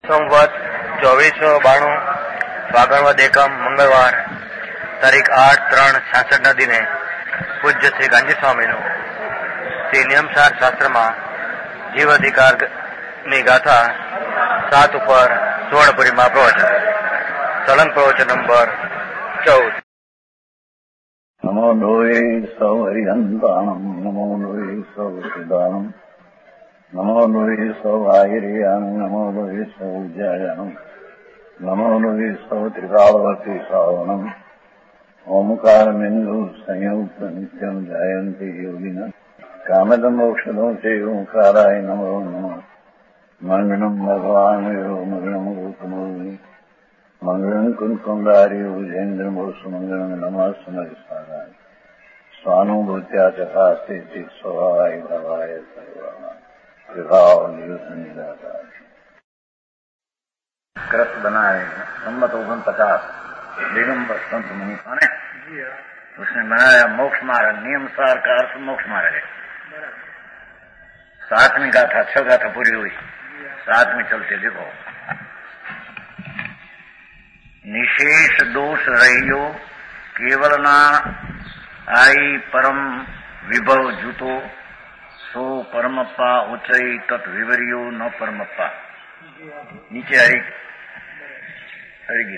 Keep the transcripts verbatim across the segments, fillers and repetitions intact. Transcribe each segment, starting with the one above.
સંવત ચોવીસો બાણું ફાગણવદ એકમ મંગળવાર તારીખ આઠ ત્રણ છાસઠના દિને પૂજ્ય શ્રી ગાંધી સ્વામીનું શ્રી નિયમસાર શાસ્ત્રમાં જીવ અધિકારની ગાથા સાત ઉપર સુવર્ણપુરીમાં પ્રવચન સળંગ પ્રવચન નંબર ચૌદ. નમો લોહે સૌ હરિહંતાણમ નમો લોહે સૌ સિદ્ધાણમ નમો લોહે સૌ આયર્યાણમ નમો લોહે સૌ જયાણમ નમો લોહે સૌ ત્રિકાળવતી શ્રાવણમ ઓમકારમિંદુ સંયુક્ત નિત્યમ જાયંતિ યોગિના કામદમ ઔષધો છે ઓંકારાય નમો નમઃ મંગળમ ભગવાન યો મંગળમ ગૌતમોની મંગળમ કુંકુંડાર્યો જૈન્દ્રમો સુમંગળમ નમઃ સ્મરિસ્મરાય સ્વાનુભૂત્યા ચકાસ્તે ચિત સ્વભાવાય ભવાય સર્વમાં વિભાવ નિયુદ્ધ નિરાકાર कृत बनाए सम्मत ओगन पचास दिगंबर संत मुनि ने उसने बनाया मोक्ष मार्ग. नियमसार का अर्थ मोक्ष मार्ग है. सातवीं गाथा छह गाथा पूरी हुई, सातवीं चलते देखो. निशेष दोष रहियो केवल ना आई परम विभव जूतो सो परमप्पा उच्चई तत् विवरियो न परमप्पा. नीचे हरि हरिगीत.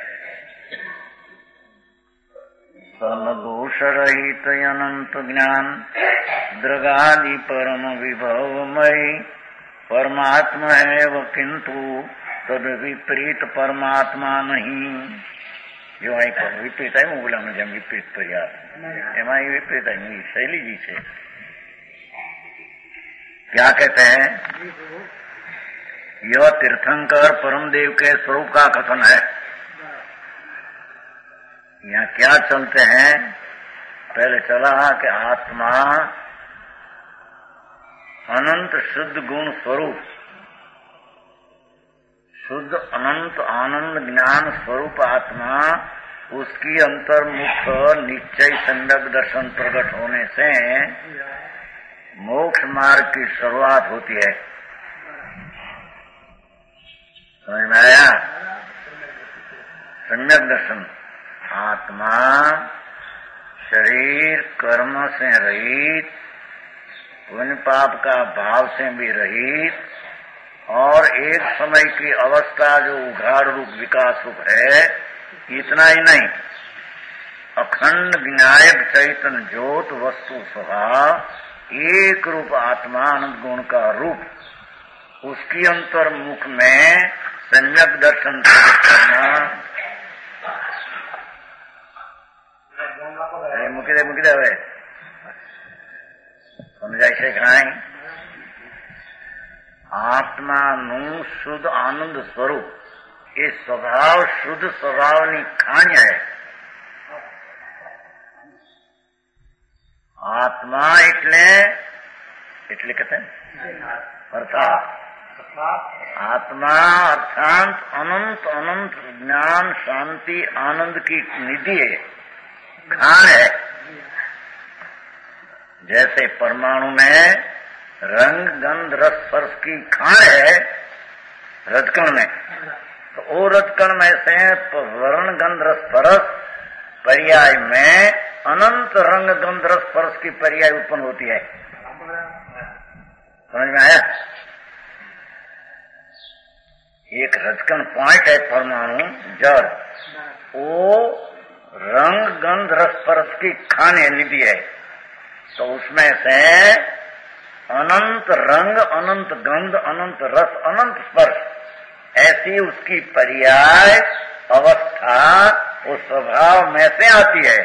सन दोष रहित अनंत ज्ञान दृगादि परम विभवमय परमात्मा है व किंतु तद विपरीत परमात्मा नहीं. जो आई विपरीत है હું બોલા જેમ વિપરીત પર્યાસ એમાં એ વિપરીત है शैली जी से क्या कहते हैं. यह तीर्थंकर परमदेव के स्वरूप का कथन है. यहाँ क्या चलते हैं. पहले चला कि आत्मा अनंत शुद्ध गुण स्वरूप, शुद्ध अनंत आनंद ज्ञान स्वरूप आत्मा, उसकी अंतर्मुख निश्चय सम्यक दर्शन प्रकट होने से मोक्ष मार्ग की शुरुआत होती है. समझ में आया. सम्यक दर्शन. आत्मा शरीर कर्म से रहित, पुण्य पाप का भाव से भी रहित, और एक समय की अवस्था जो उघाड़ रूप विकास रूप है, इतना ही नहीं, अखंड विनायक चैतन्य ज्योत वस्तु स्वभाव एक रूप आत्मा अनंत गुण का रूप, उसकी अंतर्मुख में सम्यक दर्शन करना. મૂકી દે મૂકી દે હવે સમજાય છે કે નહીં. આત્માનું શુદ્ધ આનંદ સ્વરૂપ એ સ્વભાવ શુદ્ધ સ્વભાવની ખાણ है. આત્મા એટલે એટલે કહેते અર્થાત आत्मा अर्थात अनंत अनंत ज्ञान शांति आनंद की निधि है, खान है. जैसे परमाणु में रंग गंध रस स्पर्श की खान है रजकण में, तो वो रजकण में से वर्ण गंध रस स्पर्श पर्याय में अनंत रंग गंध रस स्पर्श की पर्याय उत्पन्न होती है. समझ में आया. एक रजकण पॉइंट है परमाणु जड़, वो रंग गंध रस स्पर्श की खाने निधि है. तो उसमें से अनंत रंग अनंत गंध अनंत रस अनंत स्पर्श, ऐसी उसकी पर्याय अवस्था उस स्वभाव में से आती है.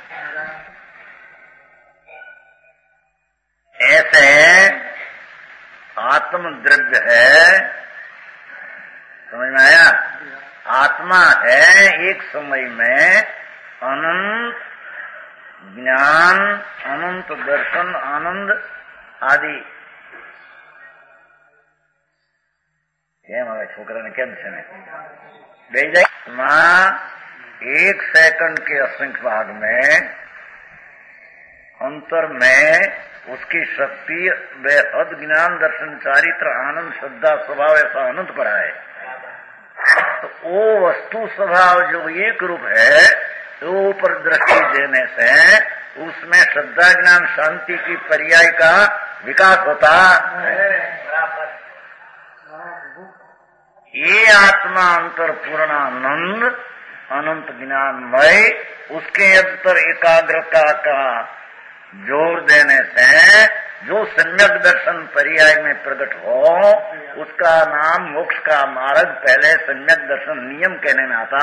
ऐसे आत्म द्रव्य है. समझ में आया. आत्मा है एक समय में अनंत ज्ञान अनंत दर्शन आनंद आदि. કેમ હવે છોકરાને કેમ છે ને બે જાય. एक सेकंड के असंख्य भाग में अंतर में उसकी शक्ति बेहद ज्ञान दर्शन चारित्र आनंद श्रद्धा स्वभाव ऐसा अनंत पड़ा है. वो वस्तु स्वभाव जो एक रूप है, तो ऊपर दृष्टि देने से उसमें श्रद्धा ज्ञान शांति की पर्याय का विकास होता है। ये आत्मा अंतर पूर्णानंद अनंत ज्ञानमय, उसके अंतर एकाग्रता का जोर देने से जो सम्यक दर्शन पर्याय में प्रकट हो, उसका नाम मोक्ष का मार्ग पहले सम्यक दर्शन नियम कहने में आता।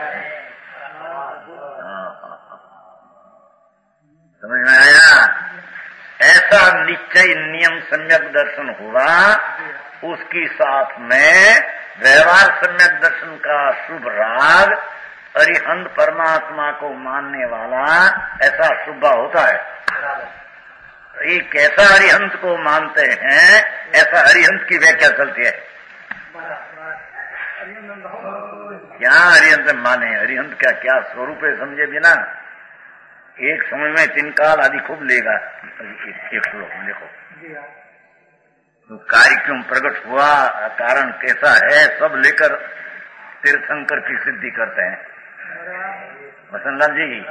समझ में आया? ऐसा निश्चय नियम सम्यक दर्शन हुआ, उसकी साथ में व्यवहार सम्यक दर्शन का शुभ राग अरिहंत परमात्मा को मानने वाला ऐसा शुभ होता है। ये कैसा अरिहंत को मानते हैं, ऐसा अरिहंत की व्याख्या चलती है। क्या अरिहंत माने, अरिहंत का क्या स्वरूप है समझे बिना एक समय में तीन काल आदि खूब लेगा। एक श्लोक में देखो तो कार्य क्यों प्रकट हुआ, कारण कैसा है, सब लेकर तीर्थंकर की सिद्धि करते हैं। वसंतलाल जी,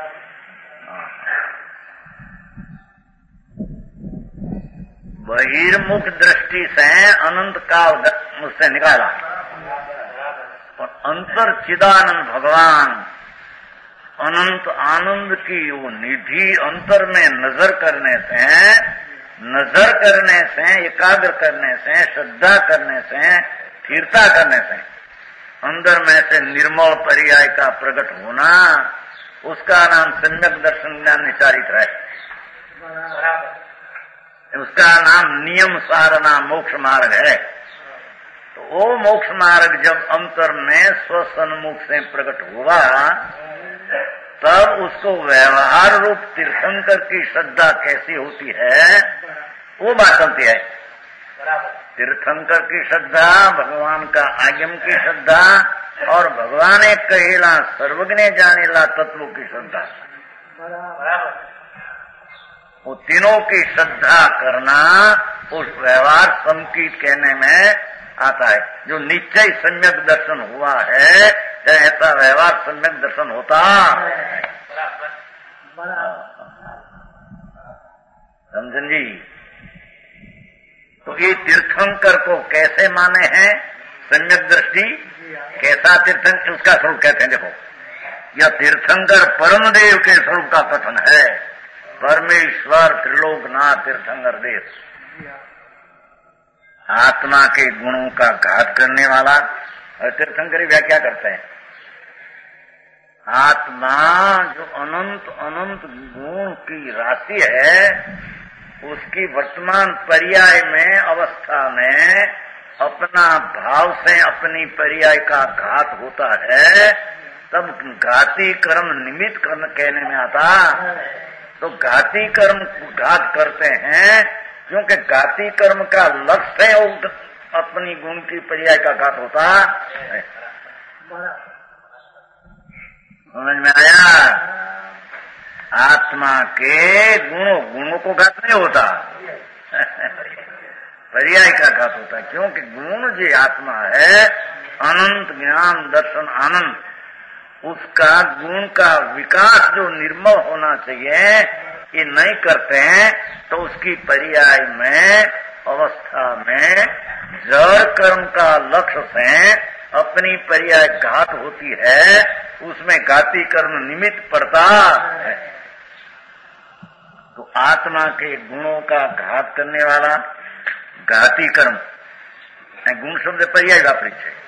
बहिर्मुख दृष्टि से अनंत काल मुझसे निकाला और अंतर चिदानंद भगवान अनंत आनंद की वो निधि अंतर में नजर करने से नजर करने से एकाग्र करने से श्रद्धा करने से स्थिरता करने से अंदर में से निर्मल पर्याय का प्रकट होना, उसका नाम सम्यक दर्शन ज्ञान निचारित है। उसका नाम नियम सारना मोक्ष मार्ग है। तो वो मोक्ष मार्ग जब अंतर में स्वसन्मुख से प्रकट हुआ, तब उसको व्यवहार रूप तीर्थंकर की श्रद्धा कैसी होती है वो बात चलती है। तीर्थंकर की श्रद्धा, भगवान का आगम की श्रद्धा और भगवान एक कहेला सर्वज्ञ जानेला तत्वों की श्रद्धा, वो तीनों की श्रद्धा करना उस व्यवहार संकीत कहने में आता है। जो निश्चय सम्यक दर्शन हुआ है, ऐसा व्यवहार सम्यक दर्शन होता। समझन जी? तो ये तीर्थंकर को कैसे माने हैं सम्यक दृष्टि, कैसा तीर्थंकर, उसका स्वरूप कहते हैं। देखो, यह तीर्थंकर परम देव के स्वरूप का कथन है। परमेश्वर त्रिलोकनाथ तीर्थंकर देव, आत्मा के गुणों का घात करने वाला। और तीर्थंकरी व्याख्या करते हैं, आत्मा जो अनंत अनंत गुण की राशि है, उसकी वर्तमान पर्याय में अवस्था में अपना भाव से अपनी पर्याय का घात होता है, तब घाती कर्म निमित्त कर्म कहने में आता। तो घाती कर्म घात करते हैं क्योंकि घाती कर्म का लक्ष्य है अपनी गुण की पर्याय का घात होता है। समझ में आया? आत्मा के गुणों गुणों को घात नहीं होता, पर्याय का घात होता है। क्योंकि गुण जो आत्मा है, अनंत ज्ञान दर्शन आनंद, उसका गुण का विकास जो निर्मल होना चाहिए, ये नहीं करते हैं, तो उसकी पर्याय में अवस्था में जड़ कर्म का लक्ष्य से अपनी पर्याय घात होती है, उसमें घाती कर्म निमित्त पड़ता है। तो आत्मा के गुणों का घात करने वाला घाती कर्म, गुण शब्द पर्याय वापरित है।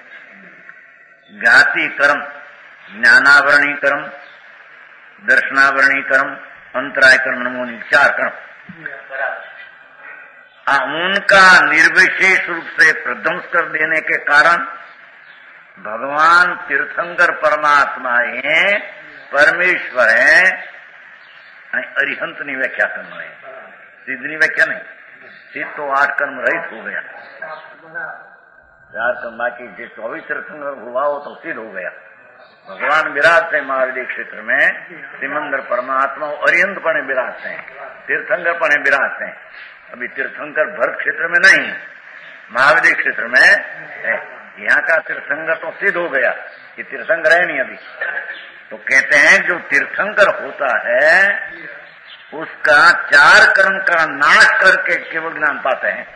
घाती कर्म ज्ञानावरणी कर्म, दर्शनावरणी कर्म, अंतराय कर्म, नमूनी चार कर्म, उनका निर्विशेष रूप से प्रध्वंस कर देने के कारण भगवान तीर्थंकर परमात्मा है, परमेश्वर है। अरिहंत नहीं व्याख्या करना है, सिद्धनी व्याख्या नहीं। सिद्ध तो आठ कर्म रहित हो गया, चार कर्म बाकी जो चौबीस तीर्थंकर हुआ वो तो सिद्ध हो गया। भगवान विराजते हैं महाविद्य क्षेत्र में, सिमंदर परमात्मा अरिहंत पणे विराजते हैं, तीर्थंकर पणे विराजते हैं। अभी तीर्थंकर भरत क्षेत्र में नहीं, महाविद्य क्षेत्र में है। यहाँ का तीर्थंकर तो सिद्ध हो गया कि तीर्थंकर है नहीं अभी। तो कहते हैं जो तीर्थंकर होता है उसका चार कर्म का नाश करके केवल ज्ञान पाते हैं।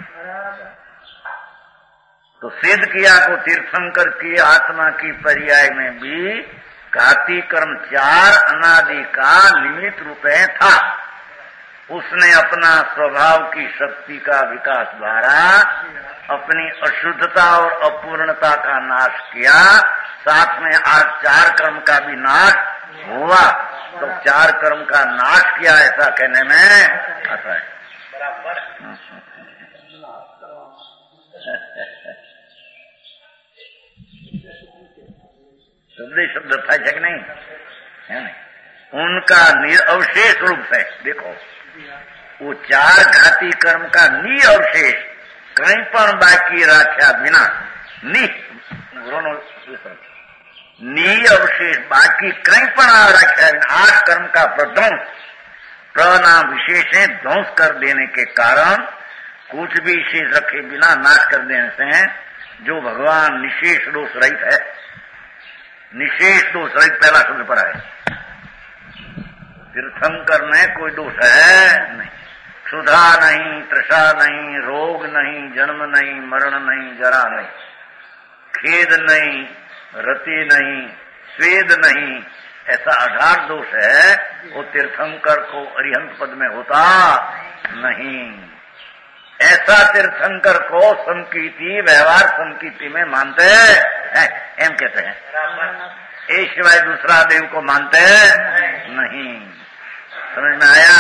तो सिद्ध किया को तीर्थंकर की आत्मा की पर्याय में भी घाती कर्म चार अनादि का निमित्त रूप था। उसने अपना स्वभाव की शक्ति का विकास द्वारा अपनी अशुद्धता और अपूर्णता का नाश किया, साथ में आज चार कर्म का भी नाश हुआ। तो चार कर्म का नाश किया ऐसा कहने में आता है। शब्द शब्द था कि नहीं है नहीं। उनका निरअवशेष रूप से देखो, वो चार घाती कर्म का निरअवशेष कहीं पर बाकी रखा बिना नि निरअवशेष बाकी कहीं पर रखा बिना आठ कर्म का प्रध्वंस प्रनाम विशेष है ध्वंस कर देने के कारण कुछ भी शेष रखे बिना नाश कर देने से जो भगवान निशेष दोष रहित है। निशेष दोष रहित पहला शब्द पर है। तीर्थंकर में कोई दोष है नहीं, क्षुधा नहीं, तृषा नहीं, रोग नहीं, जन्म नहीं, मरण नहीं, जरा नहीं, खेद नहीं, रति नहीं, स्वेद नहीं, ऐसा अठारह दोष है। वो तीर्थंकर को अरिहंत पद में होता नहीं। ऐसा तीर्थंकर को संकीर्ति व्यवहार संकीर्ति में मानते हैं, एम कहते हैं। ये शिवाय दूसरा देव को मानते नहीं। समझ में आया?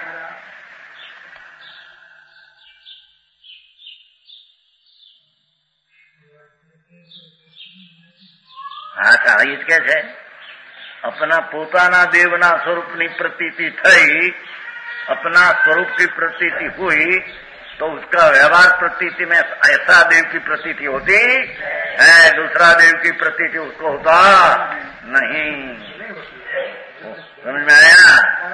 હા સારી જ કે છે अपना પોતાના દેવના સ્વરૂપની પ્રતીતિ થઈ, अपना स्वरूप की प्रतीति हुई तो उसका व्यवहार प्रतीति में ऐसा देव की प्रतीति होती है, दूसरा देव की प्रतीति उसको होता नहीं। समझ में आया?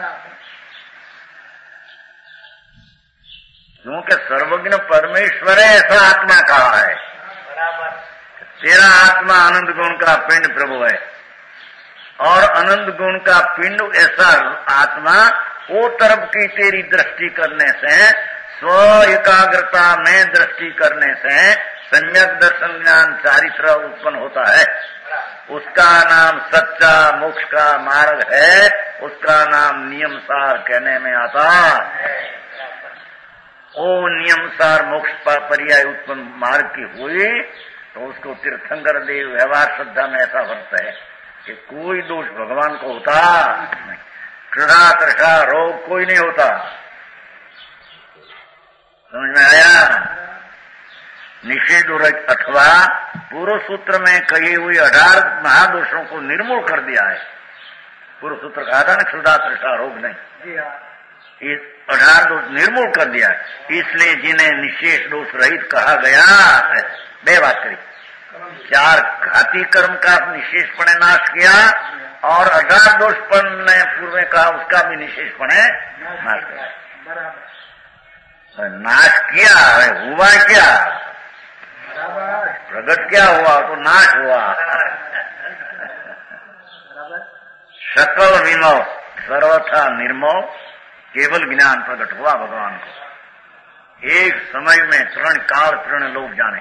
क्योंकि सर्वज्ञ परमेश्वर है ऐसा आत्मा कहा है। तेरा आत्मा आनंद गुण का पिंड प्रभु है और आनंद गुण का पिंड ऐसा आत्मा वो तरफ की तेरी दृष्टि करने से, स्व एकाग्रता में दृष्टि करने से सम्यक दर्शन ज्ञान चारित्र उत्पन्न होता है। उसका नाम सच्चा मोक्ष का मार्ग है, उसका नाम नियम सार कहने में आता। ओ नियम सार मोक्ष पर पर्याय उत्पन्न मार्ग की हुई तो उसको तीर्थंकर देव व्यवहार श्रद्धा में ऐसा वर्त है कि कोई दोष भगवान को होता नहीं, क्षुधा तृषा रोग कोई नहीं होता। समझ में आया? निषेध अथवा पूर्व सूत्र में कही हुई अठारह महादोषों को निर्मूल कर दिया है। पूर्व सूत्र कहा था ना क्षुधा तृषा रोग नहीं, इस अठारह दोष निर्मूल कर दिया है। इसलिए जिन्हें निशेष दोष रहित कहा गया, बे बात करी, चार घाती कर्म का निशेषपणे नाश किया और अठारह दोषपण ने पूर्व में कहा उसका भी निशेषपणे नाश किया। नाश किया है, हुआ क्या? प्रगट क्या हुआ तो नाश हुआ। सकल विमोह सर्वथा निर्मोह केवल ज्ञान प्रकट हुआ भगवान को। एक समय में तृण काल तृण लोग जाने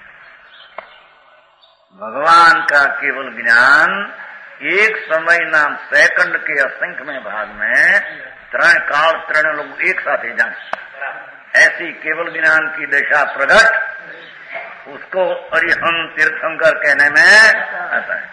भगवान का केवल ज्ञान एक समय नाम सेकंड के असंख्य में भाग में तृण काल तृण लोग एक साथ ही जाने। ऐसी केवल ज्ञान की दशा प्रकट, उसको अरिहंत तीर्थंकर कहने में आता है।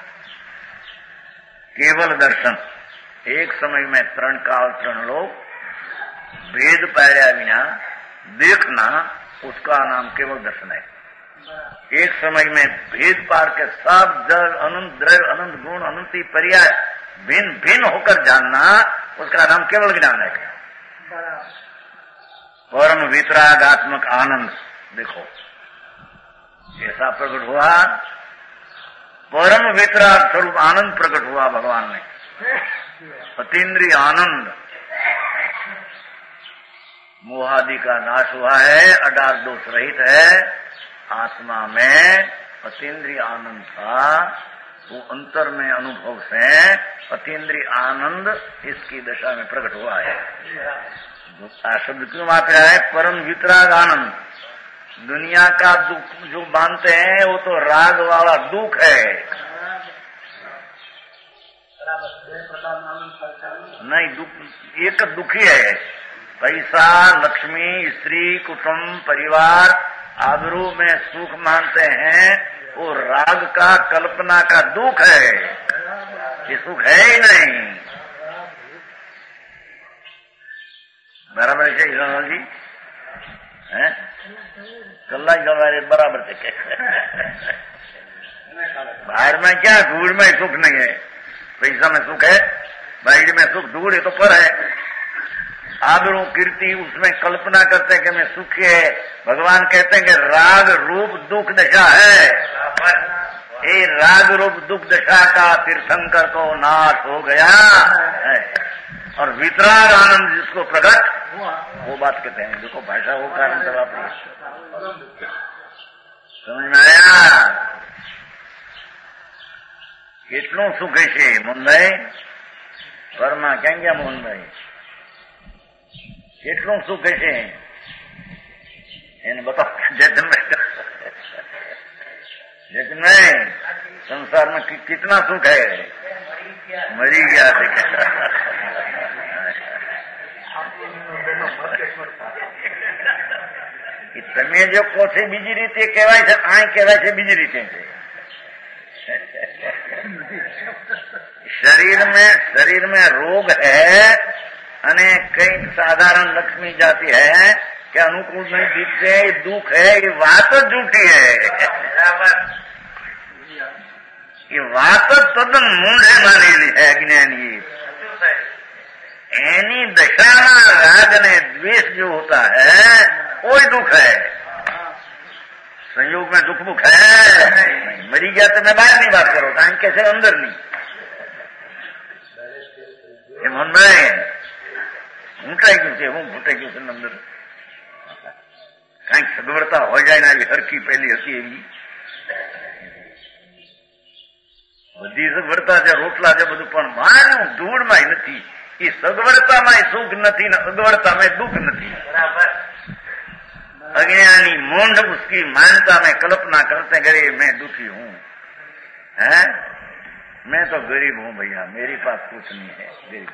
केवल दर्शन एक समय में तृण काल तृण लोग भेद पाया बिना देखना, उसका नाम केवल दर्शन है। एक समय में भेद पार के सब जड़ अनंत द्रव्य अनंत गुण अनंती पर्याय भिन्न भिन्न होकर जानना, उसका नाम केवल ज्ञान है। परम वितरागात्मक आनंद देखो ऐसा प्रकट हुआ, परम वितराग स्वरूप आनंद प्रकट हुआ भगवान में। अतीन्द्रिय आनंद, मोहादि का नाश हुआ है, अडार दोष रहित है, आत्मा में अतीन्द्रिय आनंद था, वो अंतर में अनुभव से अतीन्द्रिय आनंद इसकी दशा में प्रकट हुआ है। शब्द क्यों वापरा है? परम वितराग आनंद। दुनिया का दुख जो मानते हैं वो तो राग वाला दुख है, नहीं दुख एक दुखी है। पैसा, लक्ष्मी, स्त्री, कुटुंब, परिवार, आबरू में सुख मानते हैं, वो राग का, कल्पना का दुख है, ये सुख है ही नहीं। बराबर है जी है? कल्ला ही बराबर से बाहर में क्या, धूल में सुख नहीं है, पैसा में सुख है, बाहर में सुख, धूल है तो पर है। आबरू, कीर्ति, उसमें कल्पना करते हैं कि मैं सुखी है। भगवान कहते हैं कि राग रूप दुख दशा है, ये राग रूप दुख दशा का तीर्थंकर को नाश हो गया है। और वितराग आनंद जिसको प्रकट, वो बात कहते हैं। देखो भाषा वो कारण जवाब समझ में आया? કેટલું સુખે છે મોહનભાઈ? ઘરમાં ક્યાં ગયા મોહનભાઈ? કેટલું સુખે છે એને बताओ जतिनभाई। जतिनभाई संसार में कि, कितना सुख है? मरी गया તમે જો કહો છો બીજી રીતે કહેવાય છે, આ કહેવાય છે બીજી રીતે છે। शरीर में शरीर में रोग है અને કઈ સાધારણ લક્ષ્મી જાતિ है કે अनुकूल नहीं दिखते, दुख है, ये बात झूठी है। ये बात तद्दन मूढ़े मानेली है अज्ञानी। एनी दशाना राग ने द्वेष जो होता है कोई दुख है, संयोग में दुख मुख है। मरी गया तो मैं बाहर नहीं बात करो, कहीं कैसे अंदर नहीं। ये मन में ઊંટાઈ ગયું છે, હું ઘૂંટાઈ ગયું છે અંદર, કઈક સગવડતા હોય જાય ને, આવી હરકી પહેલી હતી એવી બધી સગવડતા છે, રોટલા છે બધું, પણ માનું ધૂળમાં નથી। એ સગવડતામાં સુખ નથી ને અગવડતામાં દુઃખ નથી। अज्ञानी मूंढ उसकी मानता में कल्पना करते गरीब मैं दुखी हूं, है मैं तो गरीब हूं भैया, मेरे पास कुछ नहीं है, गरीब।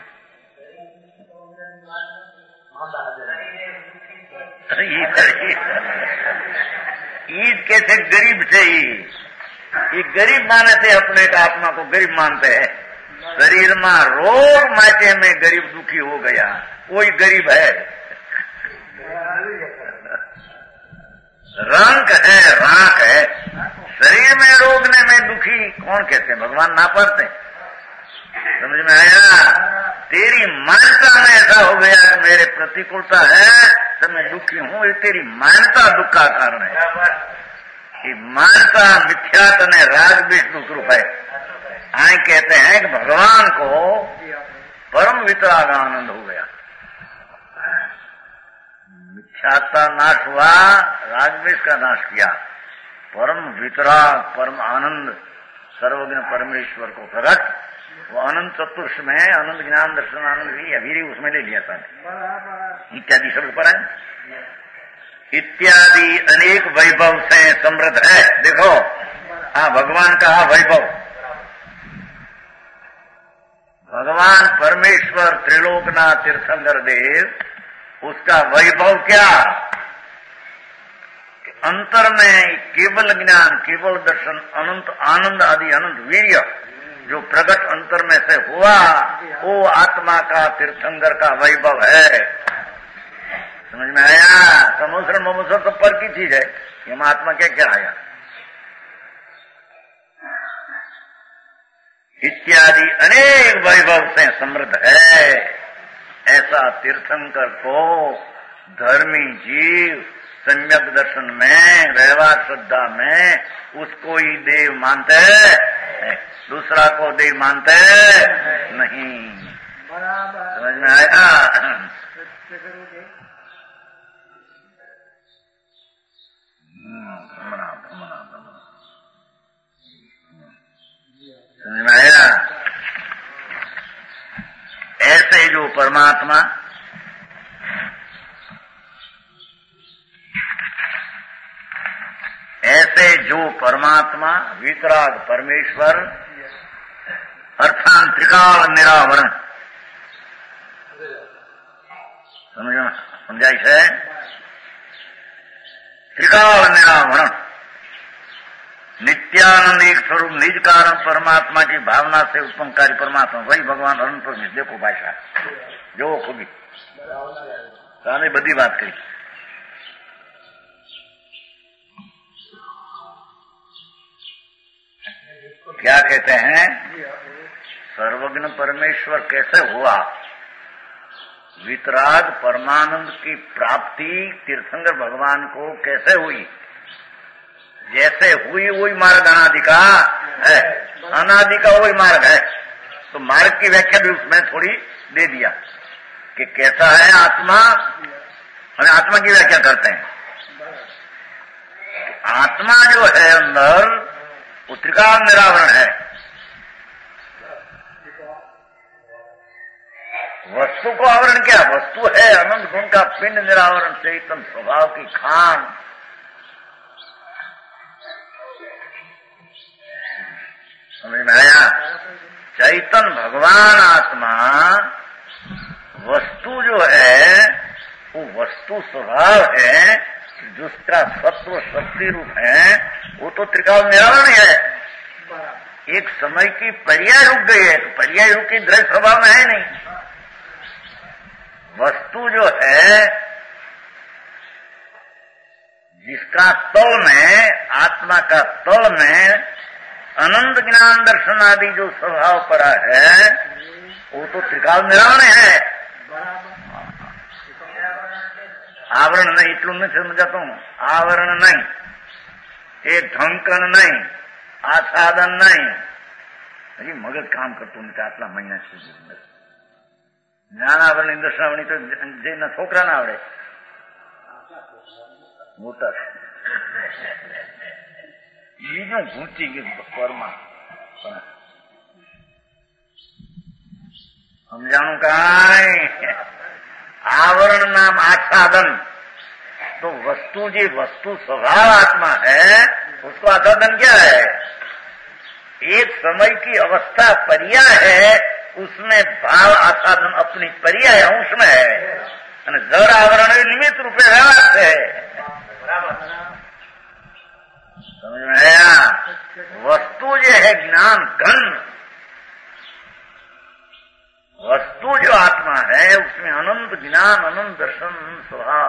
ईद कैसे गरीब थे, ये गरीब माने थे, अपने का आत्मा को गरीब मानते हैं। शरीर में रोग माचे में गरीब दुखी हो गया, कोई गरीब है। रंक है, राख है, शरीर में रोगने में दुखी कौन कहते हैं? भगवान ना पढ़ते। समझ में आया? तेरी मान्यता में ऐसा हो गया कि मेरे प्रतिकूलता है तो मैं दुखी हूं, ये तेरी मान्यता दुख का कारण है। ये मान्यता मिथ्यात ने राग बीज दुख रूप है। आए कहते हैं कि भगवान को परम वितराग आनंद हो गया, मिथ्यात्ता नाश हुआ, रागद्वेष का नाश किया, परम वितराग परम आनंद सर्वज्ञ परमेश्वर को प्रकट। वो अनंत चतुर्ष में आनंद ज्ञान दर्शन आनंद भी अभी उसमें ले लिया था, इत्यादि शब्द पर है। इत्यादि अनेक वैभव से समृद्ध है। देखो हाँ, भगवान का वैभव, भगवान परमेश्वर त्रिलोकनाथ तीर्थंकर देव, उसका वैभव क्या? अंतर में केवल ज्ञान, केवल दर्शन, अनंत आनंद आदि अनंत वीर्य जो प्रकट अंतर में से हुआ, वो आत्मा का तीर्थंकर का वैभव है। समझ में आया? समोसर ममोसर तो पर की चीज है, ये महात्मा क्या क्या आया। इत्यादि अनेक वैभव से समृद्ध है। ऐसा तीर्थंकर को धर्मी जीव सम्यक दर्शन में, व्यवहार श्रद्धा में उसको ही देव मानते हैं, दूसरा को देव मानते नहीं। समझ में आया? परमात्मा, ऐसे जो परमात्मा वीतराग परमेश्वर अर्थात त्रिकाल निरावरण, समझना समझाई है, त्रिकाल निरावरण नित्यानंद एक स्वरूप निज कारण परमात्मा की भावना से उत्पन्नकारी परमात्मा वही भगवान अनंत परमेश्वर। देखो भाषा जो खूबी सारी बड़ी बात कही। क्या कहते हैं, सर्वज्ञ परमेश्वर कैसे हुआ? वितराग परमानंद की प्राप्ति तीर्थंकर भगवान को कैसे हुई? जैसे हुई वही मार्ग अनादि का है, अनादि का वही मार्ग है। तो मार्ग की व्याख्या भी उसमें थोड़ी दे दिया कि कैसा है आत्मा, हम आत्मा की व्याख्या करते हैं। आत्मा जो है अंदर वो त्रिकाल निरावरण है। वस्तु को आवरण क्या? वस्तु है अनंत गुण का पिंड निरावरण, चैतन्य स्वभाव की खान। समझ में आया? चैतन्य भगवान आत्मा वस्तु जो है वो वस्तु स्वभाव है, जिसका सत्व शक्ति रूप है, वो तो त्रिकाल निरावरण है। एक समय की पर्याय रुक गई है, तो पर्याय रूप की द्रव्य स्वभाव में है नहीं। वस्तु जो है जिसका तल में, आत्मा का तल में अनंत ज्ञान दर्शन आदि जो स्वभाव पड़ा है, वो तो त्रिकाल निरावरण है। आवरण नहीं, इतलू नहीं समझाता हूं। आवरण नहीं, एक ढंकन नहीं, आच्छादन नहीं। हजी मगज काम करતું નથી આટલા મહિના સુધી। જ્ઞાન આવરણ ઇન્દ્રશ્રાવણી તો જેના છોકરા ના આવડે, મોટા બીજું ઘૂંચી ગયું પરમાં। સમજાણું કાંઈ? आवरण नाम आच्छादन। तो वस्तु जी वस्तु स्वभाव आत्मा है, उसको आच्छादन क्या है? एक समय की अवस्था पर्याय है, उसमें भाव आच्छादन अपनी पर्याय अंश में है। जड़ आवरण निमित्त रूपे व्यवहार है। समझ में आया? वस्तु जो है ज्ञान घन, वस्तु जो आत्मा है उसमें अनंत ज्ञान, अनंत दर्शन, अनंत स्वभाव।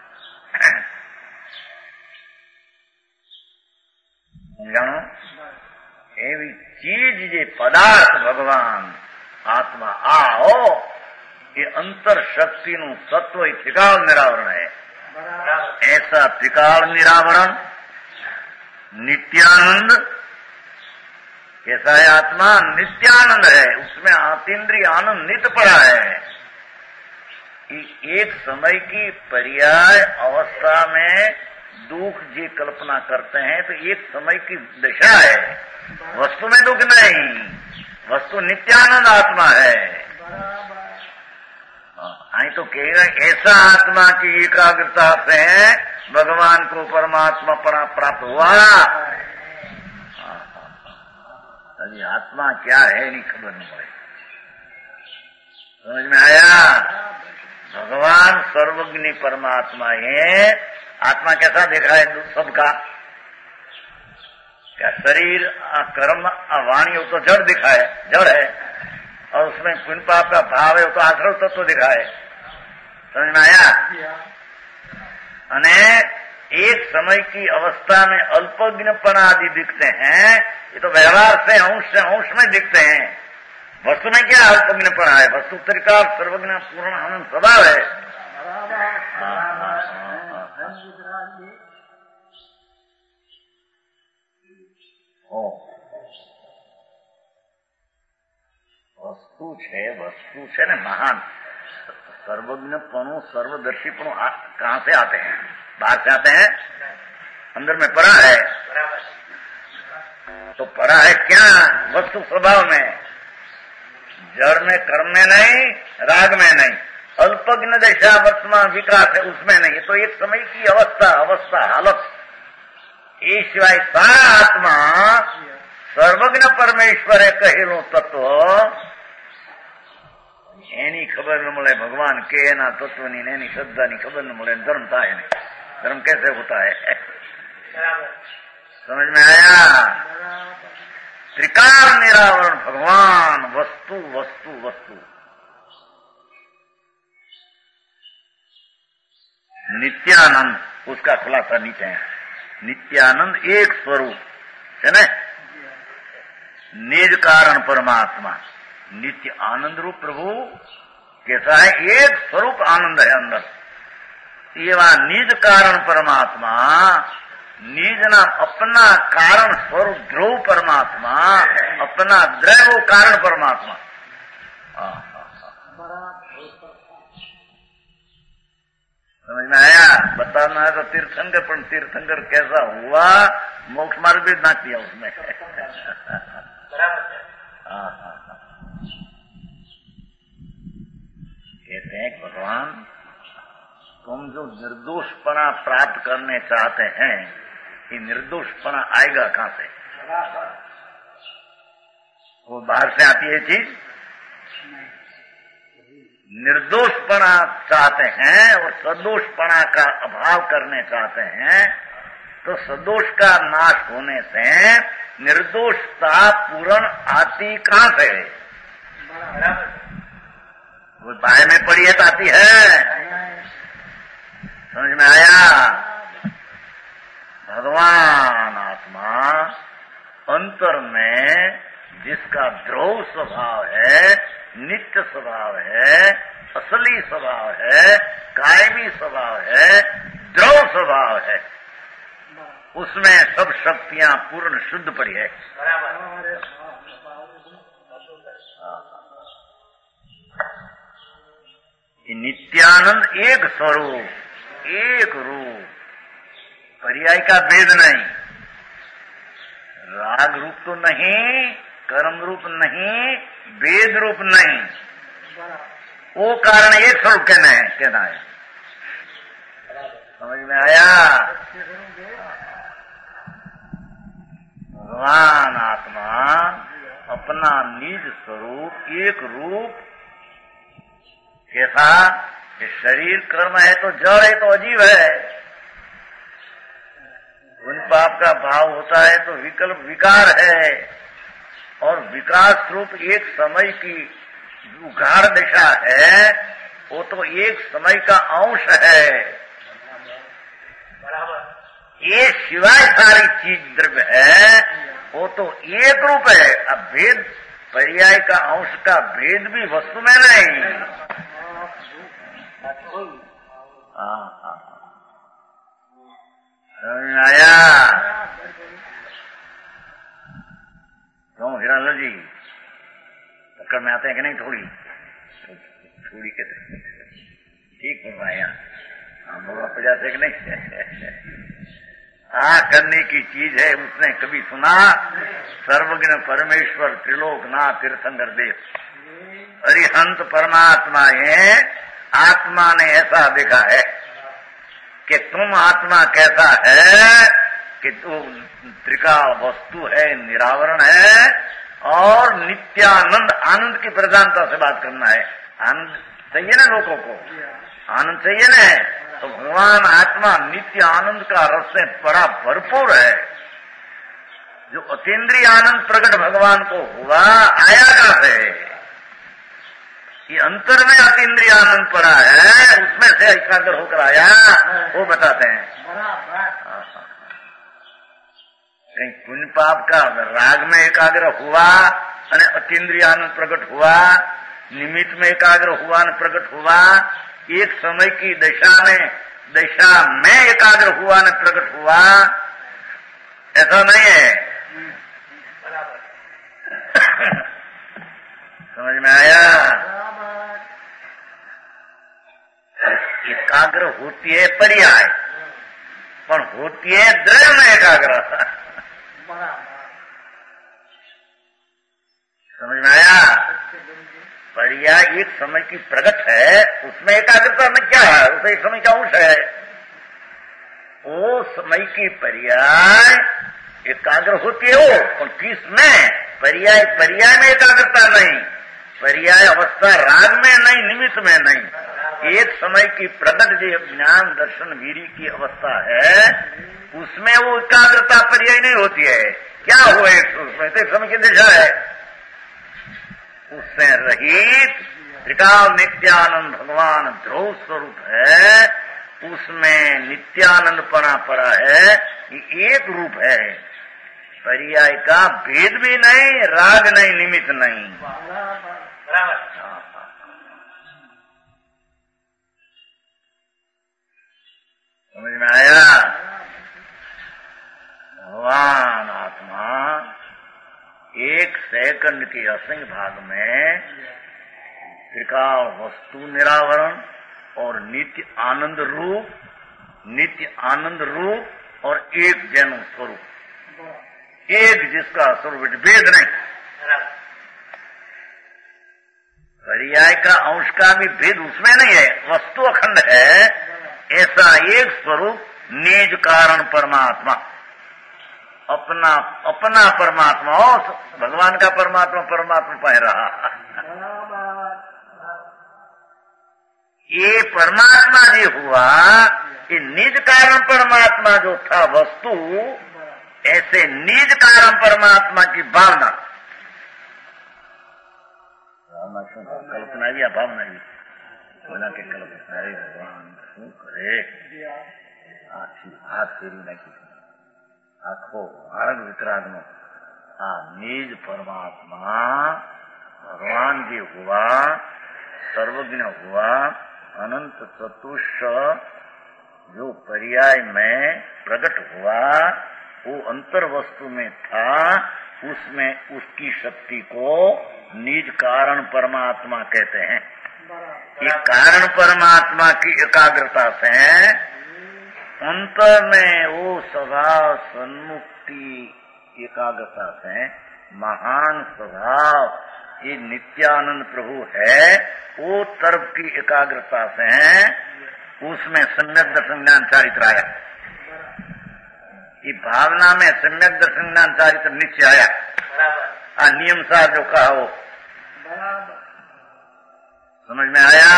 जानो एवी चीज जे पदार्थ भगवान आत्मा आओ, ये अंतर शक्ति नु तत्व त्रिकाल निरावरण है। ऐसा त्रिकाल निरावरण नित्यानंद कैसा है? आत्मा नित्यानंद है, उसमें आतीन्द्रिय आनंद नित्य पड़ा है। एक समय की पर्याय अवस्था में दुख जी कल्पना करते हैं, तो एक समय की दशा है, वस्तु में दुख नहीं। वस्तु नित्यानंद आत्मा है। आई तो कहेगा ऐसा आत्मा की एकाग्रता से भगवान को परमात्मा प्राप्त हुआ। अभी आत्मा क्या है नहीं खबर नहीं पड़े। समझ में आया? भगवान सर्वज्ञ परमात्मा है। आत्मा कैसा देखा है सबका? क्या शरीर, कर्म, वाणी, वो तो जड़ दिखा है, जड़ है। और उसमें पुण्य पाप का भाव है, वो तो आश्रव तत्व दिखा है। समझ में आया? अने एक समय की अवस्था में अल्पज्ञपन आदि दिखते हैं, ये तो व्यवहार से अंश से अंश में दिखते हैं। वस्तु में क्या अल्पज्ञपन है? वस्तु त्रिकाल सर्वज्ञ पूर्ण आनंद स्वभाव है। वस्तु है, वस्तु से न महान सर्वज्ञपणु, सर्वदर्शीपणु कहां से आते हैं? बाहर से आते हैं, अंदर में पड़ा है। तो पड़ा है क्या? वस्तु स्वभाव में, जड़ में, कर्म में नहीं, राग में नहीं, अल्पज्ञ दशा वर्तमान विकास है उसमें नहीं, तो एक समय की अवस्था अवस्था हालत ये सिवाय सारा आत्मा सर्वज्ञ परमेश्वर है कहेलो तत्व एनी खबर न मिले भगवान के ना तत्व नी एनी श्रद्धा नी खबर न मिले धर्म था नहीं, धर्म कैसे होता है? समझ में आया? त्रिकाल निरावरण भगवान वस्तु वस्तु वस्तु नित्यानंद, उसका खुलासा नीचे है। नित्यानंद एक स्वरूप है ना, निज कारण परमात्मा नित्य आनंद रूप प्रभु कैसा है? एक स्वरूप आनंद है अंदर। ये वहां निज कारण परमात्मा, निज नाम अपना कारण स्वरूप ध्रुव परमात्मा, अपना द्रव्य कारण परमात्मा। समझ में आया? बताना है तो तीर्थंकर, पर तीर्थंकर कैसा हुआ? मोक्ष मार्ग भी ना किया उसमें। कहते हैं भगवान तुम जो निर्दोषपना प्राप्त करने चाहते हैं, ये निर्दोषपना आएगा कहां से? वो बाहर से आती है चीज? निर्दोषपना चाहते हैं और सदोषपना का अभाव करने चाहते हैं, तो सदोष का नाश होने से निर्दोषता पूर्ण आती कहां से? वो बाय में पड़ी है तो आती है। समझ में आया? भगवान आत्मा अंतर में जिसका ध्रुव स्वभाव है, नित्य स्वभाव है, असली स्वभाव है, कायमी स्वभाव है, ध्रुव स्वभाव है, उसमें सब शक्तियां पूर्ण शुद्ध पड़ी है। नित्यानंद एक स्वरूप, एक रूप, पर्याय का भेद नहीं, राग रूप तो नहीं, कर्म रूप नहीं, भेद रूप नहीं, वो कारण एक स्वरूप कहना है, कहना है। समझ में आया? भगवान आत्मा अपना निज स्वरूप एक रूप कैसा? ये शरीर कर्म है तो जड़ है तो अजीब है, उन पाप का भाव होता है तो विकल्प विकार है, और विकास रूप एक समय की उघाड़ दिशा है, वो तो एक समय का अंश है। ये सिवाय सारी चीज द्रव्य है, वो तो एक रूप है। अब भेद पर्याय का अंश का भेद भी वस्तु में नहीं। हाँ हाँ आया? क्यों हिरालाल जी पकड़ में आते हैं कि नहीं? थोड़ी थोड़ी कहते ठीक बनवाया, बोला पचास कि नहीं? हाँ करने की चीज है। उसने कभी सुना सर्वज्ञ परमेश्वर त्रिलोकनाथ तीर्थंकर देव अरिहंत परमात्मा है, आत्मा ने ऐसा देखा है कि तुम आत्मा कैसा है कि तू त्रिकाल वस्तु है, निरावरण है, और नित्यानंद आनंद की प्रधानता से बात करना है। आनंद चाहिए ना लोगों को, आनंद चाहिए ना, तो भगवान आत्मा नित्य आनंद का रस से बड़ा भरपूर है। जो अतीन्द्रिय आनंद प्रकट भगवान को हुआ आया कहां से? ये अंतर में अतीन्द्रिय आनंद पड़ा है, उसमें से एकाग्र होकर आया, वो बताते हैं। कहीं पुण्य पाप का राग में एकाग्र हुआ और अतीन्द्रिय आनंद प्रकट हुआ, निमित्त में एकाग्र हुआ न प्रकट हुआ, एक समय की दशा में दशा में एकाग्र हुआ न प्रकट हुआ, ऐसा नहीं है। समझ में आया? एकाग्र होती है पर्याय, पर होती है द्रव्य में एकाग्र। समझ में आया? पर्याय एक समय की प्रगट है, उसमें एकाग्रता में क्या है, उसे एक समय का अंश है। वो समय की पर्याय एकाग्र होती है वो, और किसमें पर्याय, पर्याय में एकाग्रता नहीं, पर्याय अवस्था राग में नहीं, निमित्त में नहीं। एक समय की प्रगट जो ज्ञान दर्शन वीरी की अवस्था है, उसमें वो एकाग्रता पर्याय नहीं होती है। क्या हुए उसमें तो समय की दिशा है, उससे रहित त्रिकाल नित्यानंद भगवान ध्रुव स्वरूप है, उसमें नित्यानंद पना पड़ा है। ये एक रूप है, पर्याय का भेद भी नहीं, राग नहीं, निमित्त नहीं। समझ में आया? भगवान आत्मा एक सेकंड के असंग भाग में त्रिकाल वस्तु निरावरण और नित्य आनंद रूप, नित्य आनंद रूप और एक जैन स्वरूप, एक जिसका स्वरूप भेद नहीं। पर्याय का अंश का भी भेद उसमें नहीं है, वस्तु अखंड है। ऐसा एक स्वरूप निज कारण परमात्मा, अपना अपना परमात्मा, और भगवान का परमात्मा परमात्मा पाए रहा। ये परमात्मा जो हुआ, ये निज कारण परमात्मा जो था वस्तु, ऐसे निज कारण परमात्मा की भावना, कल्पना या भावना ही बना के कल्पना। अरे भगवान શું કરે, આખી હાથ ફેરી નાખી, આખો માર્ગ વિતરાગનો આ નિજ પરમાત્મા भगवान जी हुआ, सर्वज्ञ हुआ, अनंत चतुष्ट जो पर्याय में प्रकट हुआ, वो अंतर वस्तु में था, उसमें उसकी शक्ति को निज कारण परमात्मा कहते हैं। ये कारण परमात्मा की एकाग्रता से अंतर में वो स्वभाव सन्मुक्ति एकाग्रता से महान स्वभाव ये नित्यानंद प्रभु है, वो तरफ की एकाग्रता से उसमें सम्यक दर्शन ज्ञान चारित्र आया। ये भावना में सम्यक दर्शन ज्ञान चारित्र निश्चय आया। आ नियम सार जो कहा वो समझ में आया?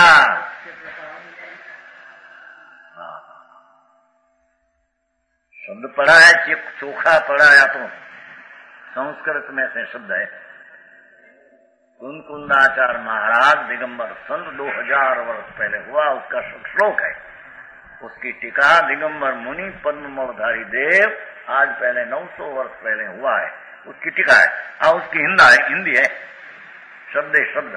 शब्द पढ़ा है, चोखा पढ़ा है, तो संस्कृत में से शब्द है। कुंकुंदाचार्य महाराज दिगंबर संत दो हजार वर्ष पहले हुआ, उसका श्लोक है। उसकी टीका दिगंबर मुनि पद्म मौधारी देव आज पहले नौ सौ वर्ष पहले हुआ है, उसकी टीका है। आ उसकी हिंदा है, हिंदी है, शब्द शब्द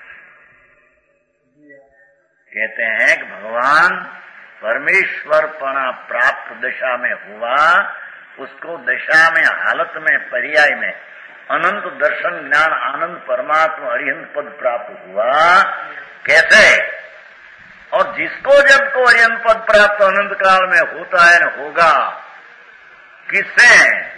कहते हैं कि भगवान परमेश्वर पना प्राप्त दशा में हुआ, उसको दशा में हालत में पर्याय में अनंत दर्शन ज्ञान आनंद परमात्मा अरिहंत पद प्राप्त हुआ। कैसे? और जिसको जब को अरिहंत पद प्राप्त अनंत काल में होता है न होगा, किससे?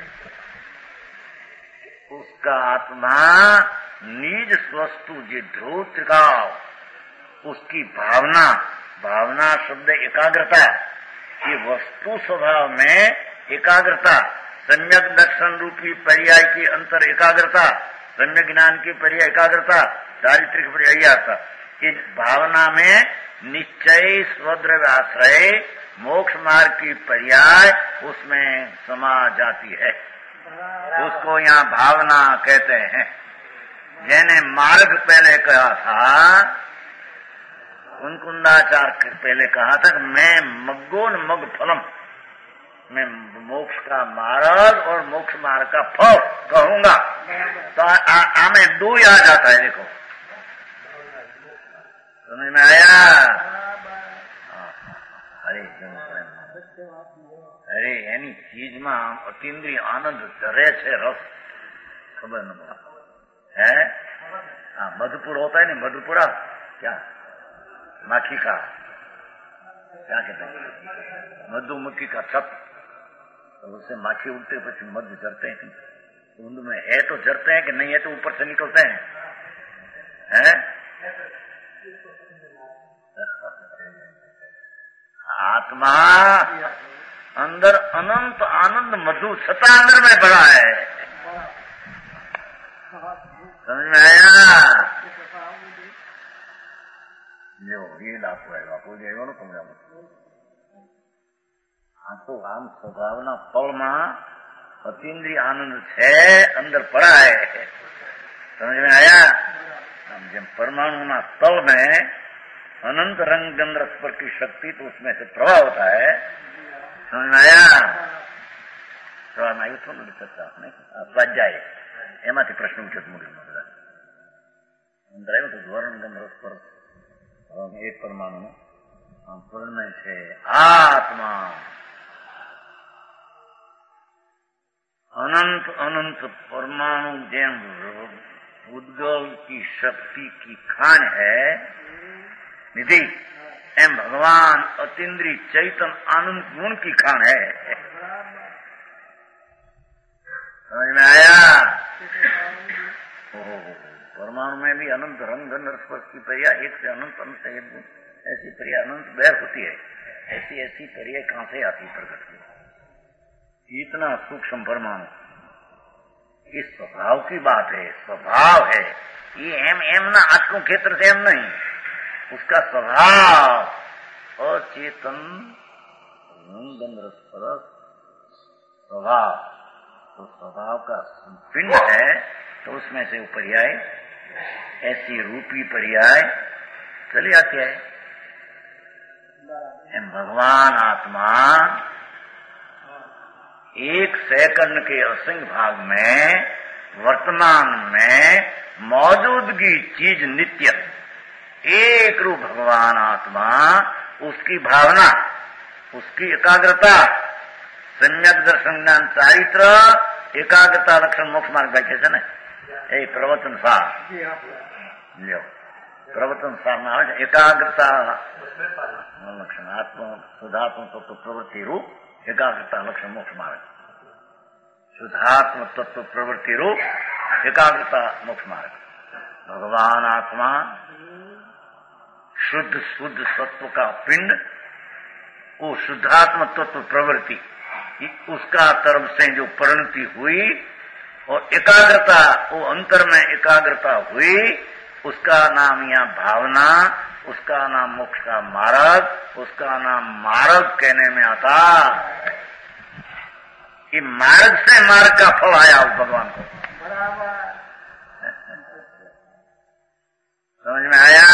उसका आत्मा निज स्वस्तु जी ध्रुव त्रिकाल, उसकी भावना, भावना शब्द एकाग्रता, ये वस्तु स्वभाव में एकाग्रता, सम्यक दर्शन रूपी पर्याय की अंतर एकाग्रता, सम्यक ज्ञान की पर्याय एकाग्रता, चारित्रिक पर्याय आता। इस भावना में निश्चय स्वद्रव्य आश्रय मोक्ष मार्ग की पर्याय उसमें समा जाती है, उसको यहाँ भावना कहते हैं। जैने मार्ग पहले कहा था, कुंकुंदाचार्य पहले कहा था कि मैं मग्गोन मग फलम, मैं मोक्ष का मार्ग और मोक्ष मार्ग का फल कहूंगा, तो हमें दो ही आ जाता है। देखो समझ में आया? अरे अरे एनी चीज में अतीन्द्रिय आनंद चरे छे, रस खबर न है। हाँ, मधुपुर होता है ना, मधुपुरा क्या माखी का क्या कहते हैं, मधुमक्खी का छत, तो उससे माखी उड़ते પછી मधु जरते हैं। ऊंद में है तो जरते हैं कि नहीं है तो ऊपर से निकलते हैं, हैं? आत्मा अंदर अनंत आनंद मधु सता अंदर में बड़ा है, समझ में आया? जो ये लापो है बापू जी एवं कमरा आ तो आम स्वभावना तौलमा अतीन्द्रिय आनंद है अंदर पड़ा है, समझ में आया? हम जब परमाणु ना तल में अनंत रंग गंध स्पर की शक्ति तो उसमें से प्रभाव होता है, समझ में आया? प्रभाव में आयु नहीं सकता आपने स्वाध्याय એમાંથી પ્રશ્ન ઉઠે મૂડીમાં બધા અંદર આવ્યું તો ધોરણ ગંધ સ્પર્શ એક પરમાણુ પૂર્ણ છે આત્મા अनंत अनंत परमाणु जेम उद्गल की शक्ति की खान है निधि, एम भगवान अतीन्द्रिय चैतन आनंद गुण की खान है, समझ में आया? ओहो परमाणु में भी अनंत रंग गंध स्पर्श की क्रिया एक से अनंत अनंत एक गुण ऐसी क्रिया अनंत बैर होती है, ऐसी ऐसी क्रिया कहां से आती प्रकट की? इतना सूक्ष्म परमाणु इस स्वभाव की बात है, स्वभाव है ये एम एम ना आत्म क्षेत्र से एम नहीं, उसका स्वभाव अचेतन स्वभाव, तो स्वभाव का पिंड है तो उसमें से पर्याय ऐसी रूपी पर्याय चली आती है। एम भगवान आत्मा एक सेकंड के असंख्य भाग में वर्तमान में मौजूदगी चीज नित्य एक रूप भगवान आत्मा, उसकी भावना, उसकी एकाग्रता, सम्यक दर्शन ज्ञान चारित्र एकाग्रता लक्षण मोक्ष मार्ग बैठे છે ને એ પ્રવચન સાર લ્યો પ્રવચન સાર માં આવે છે એકાગ્રતા લક્ષણ આત્મ શુદ્ધાત્મ તત્વ પ્રવૃત્તિ રૂપ एकाग्रता लक्षण मोक्ष मार्ग, शुद्धात्म तत्व प्रवृत्ति रूप एकाग्रता मोक्ष मार्ग। भगवान आत्मा शुद्ध शुद्ध सत्व का पिंड, वो शुद्धात्म तत्व प्रवृत्ति उसका तरफ से जो परिणति हुई और एकाग्रता वो अंतर में एकाग्रता हुई, उसका नाम यहाँ भावना, उसका नाम मोक्ष का मार्ग, उसका नाम मार्ग कहने में आता। कि मार्ग से मार्ग का फल आया उस भगवान को, समझ में आया?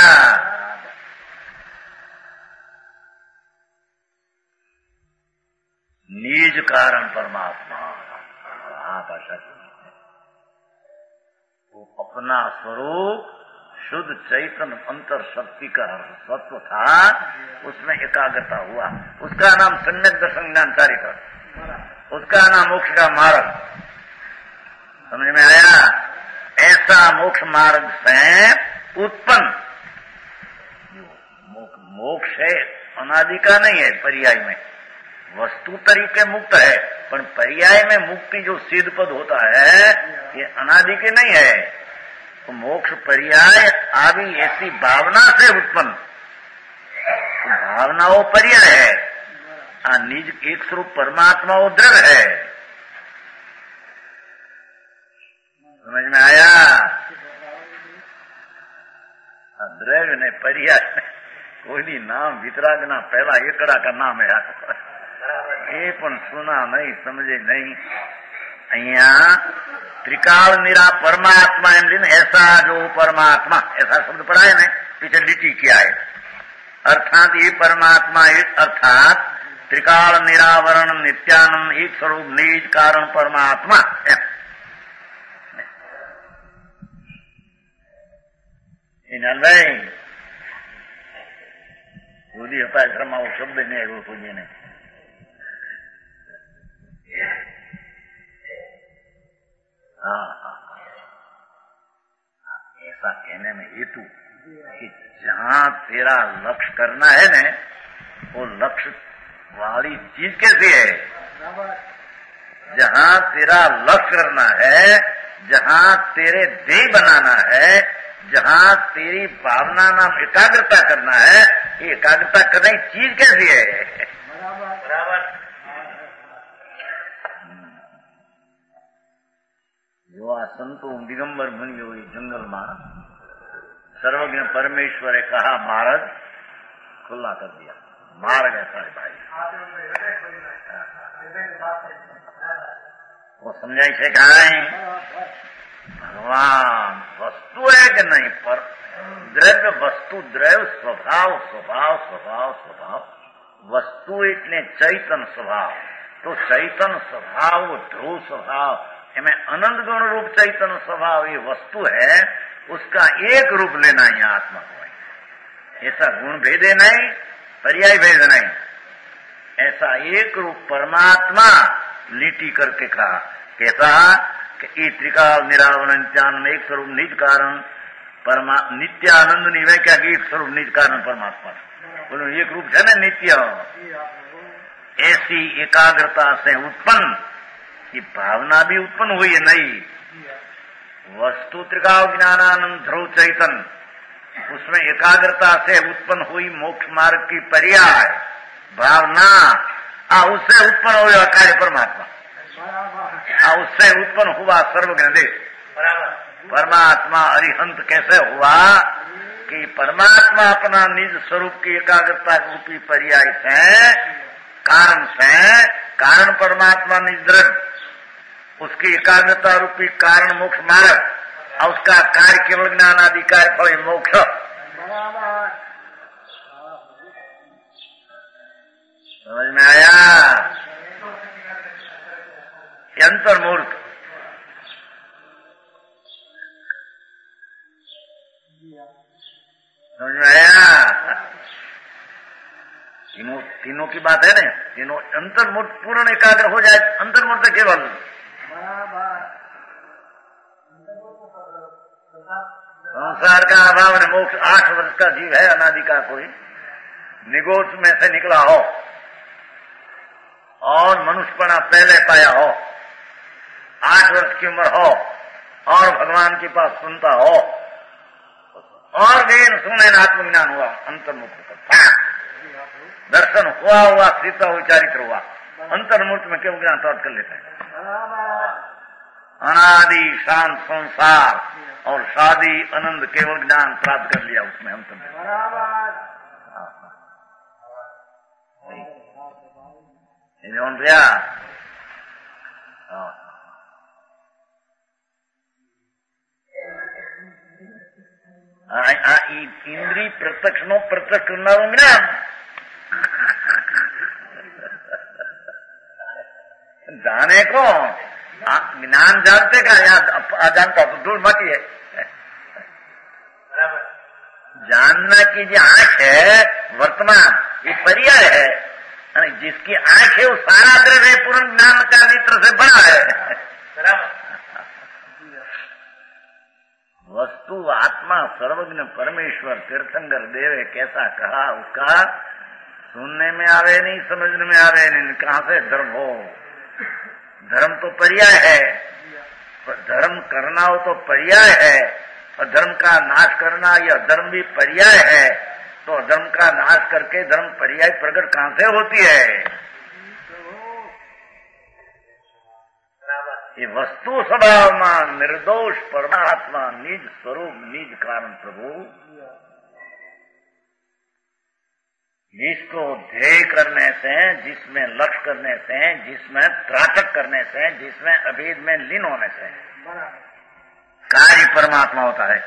निज कारण परमात्मा आप आशा वो अपना स्वरूप शुद्ध चैतन्य अंतर शक्ति का सत्व था, उसमें एकाग्रता हुआ, उसका नाम सम्यक दर्शन ज्ञान चारित्र, उसका नाम मोक्ष का मार्ग, समझ में आया? ऐसा मोक्ष मार्ग से उत्पन्न मोक्ष है अनादि का नहीं है, पर्याय में वस्तु तरीके मुक्त है, पर पर्याय में मुक्ति जो सिद्ध पद होता है ये अनादि के नहीं है। तो मोक्ष पर्याय आदि ऐसी भावना से उत्पन्न, तो भावना वो पर्याय है, आ निज एक स्वरूप परमात्मा वो दृढ़ है, समझ में आया? दृढ़ ने पर्याय कोई भी नाम वितरागना पहला एकड़ा का नाम है, ये पण सुना नहीं समझे नहीं। अहिया त्रिकाल निरा परमात्मा एम दिन ऐसा जो परमात्मा ऐसा शब्द पढ़ा है ना, पीछे लिटी किया है, अर्थात ये परमात्मा एक अर्थात त्रिकाल निरावरण नित्यानंद एक स्वरूप निज कारण परमात्मा भाई पूरी अपाय श्रमा वो शब्द नहीं है वो पूजी ने हाँ हाँ ऐसा कहने में हेतु कि जहाँ तेरा लक्ष्य करना है न, वो लक्ष्य वाली चीज कैसी है? जहाँ तेरा लक्ष्य करना है, जहाँ तेरे देह बनाना है, जहाँ तेरी भावना नाम एकाग्रता करना है, ये एकाग्रता करने की चीज कैसी है? बराबर। जो आ संतो दिगंबर मुनि हुई जंगल में सर्वज्ञ परमेश्वरे कहा मार्ग खुला कर दिया। मार्ग ऐसा है भाई, वो समझाई से कहा है भगवान वस्तु है कि नहीं, पर द्रव्य वस्तु द्रव्य स्वभाव स्वभाव स्वभाव स्वभाव वस्तु इतने चैतन स्वभाव, तो चैतन स्वभाव ध्रुव स्वभाव में अनंत गुण रूप चैतन स्वभाव ये वस्तु है, उसका एक रूप लेना ही आत्मा को। ऐसा गुण भेदे नहीं, पर्याय भेद नहीं, ऐसा एक रूप परमात्मा लीटी करके कहा। कहता कि त्रिकाल निरावरण नित्यानंद एक स्वरूप निज कारण परमा नित्यानंद निवय क्या एक स्वरूप निज कारण परमात्मा बोलो एक रूप है ना नित्य। ऐसी एकाग्रता से उत्पन्न ये भावना भी उत्पन्न हुई है नहीं। वस्तु त्रिकाल ज्ञानानंद ध्रुव चैतन, उसमें एकाग्रता से उत्पन्न हुई मोक्ष मार्ग की पर्याय भावना, आ उससे उत्पन्न हुआ कार्य परमात्मा, आ उससे उत्पन्न हुआ सर्वज्ञ देश परमात्मा। अरिहंत कैसे हुआ कि परमात्मा अपना निज स्वरूप की एकाग्रता रूपी पर्याय से कारण से कारण परमात्मा निज द्रव्य उसकी एकाग्रता रूपी कारण मोक्ष मार्ग और उसका कार्य केवल ज्ञान आदि कार्य फल मोक्ष। समझ में आया? अंतर्मूर्त समझ में आया? तीनों तीनों की बात है ना, तीनों अंतर्मूर्त पूर्ण एकाग्र हो जाए, अंतर्मूर्त केवल संसार का अभाव ने मोक्ष। आठ वर्ष का जीव है अनादि का, कोई निगोच में से निकला हो और मनुष्यपना पहले पाया हो, आठ वर्ष की उम्र हो और भगवान के पास सुनता हो और वेद सुने आत्मज्ञान हुआ, अंतर्मुख दर्शन हुआ हुआ सीता हुई चारित्र हुआ, अंतर्मूर्त में केवल ज्ञान प्राप्त कर लेते हैं। अनादि शांत संसार और शादी आनंद केवल ज्ञान प्राप्त कर लिया उसमें अंत में। जौन भैया इंद्री प्रत्यक्ष नो प्रत्यक्ष करना ज्ञान जाने को ज्ञान जानते का या अजानता तो दूर मटी है। जानना की जो आंख है वर्तमान ये पर्याय है, जिसकी आंख है वो सारा द्रव्य पूर्ण ज्ञान का नेत्र से बना है। वस्तु आत्मा सर्वज्ञ परमेश्वर तीर्थंकर देव कैसा कहा, उसका सुनने में आवे नहीं, समझने में आवे नहीं, कहां से धर्म हो। धर्म तो पर्याय है, धर्म करना हो तो पर्याय है, और धर्म का नाश करना या धर्म भी पर्याय है, तो धर्म का नाश करके धर्म पर्याय प्रकट कहां से होती है। ये वस्तु स्वभाव में निर्दोष परमात्मा निज स्वरूप निज कारण प्रभु, जिसको ध्येय करने से, जिसमें लक्ष्य करने से, जिसमें त्राटक करने से, जिसमें अभेद में लीन होने से कार्य परमात्मा होता है।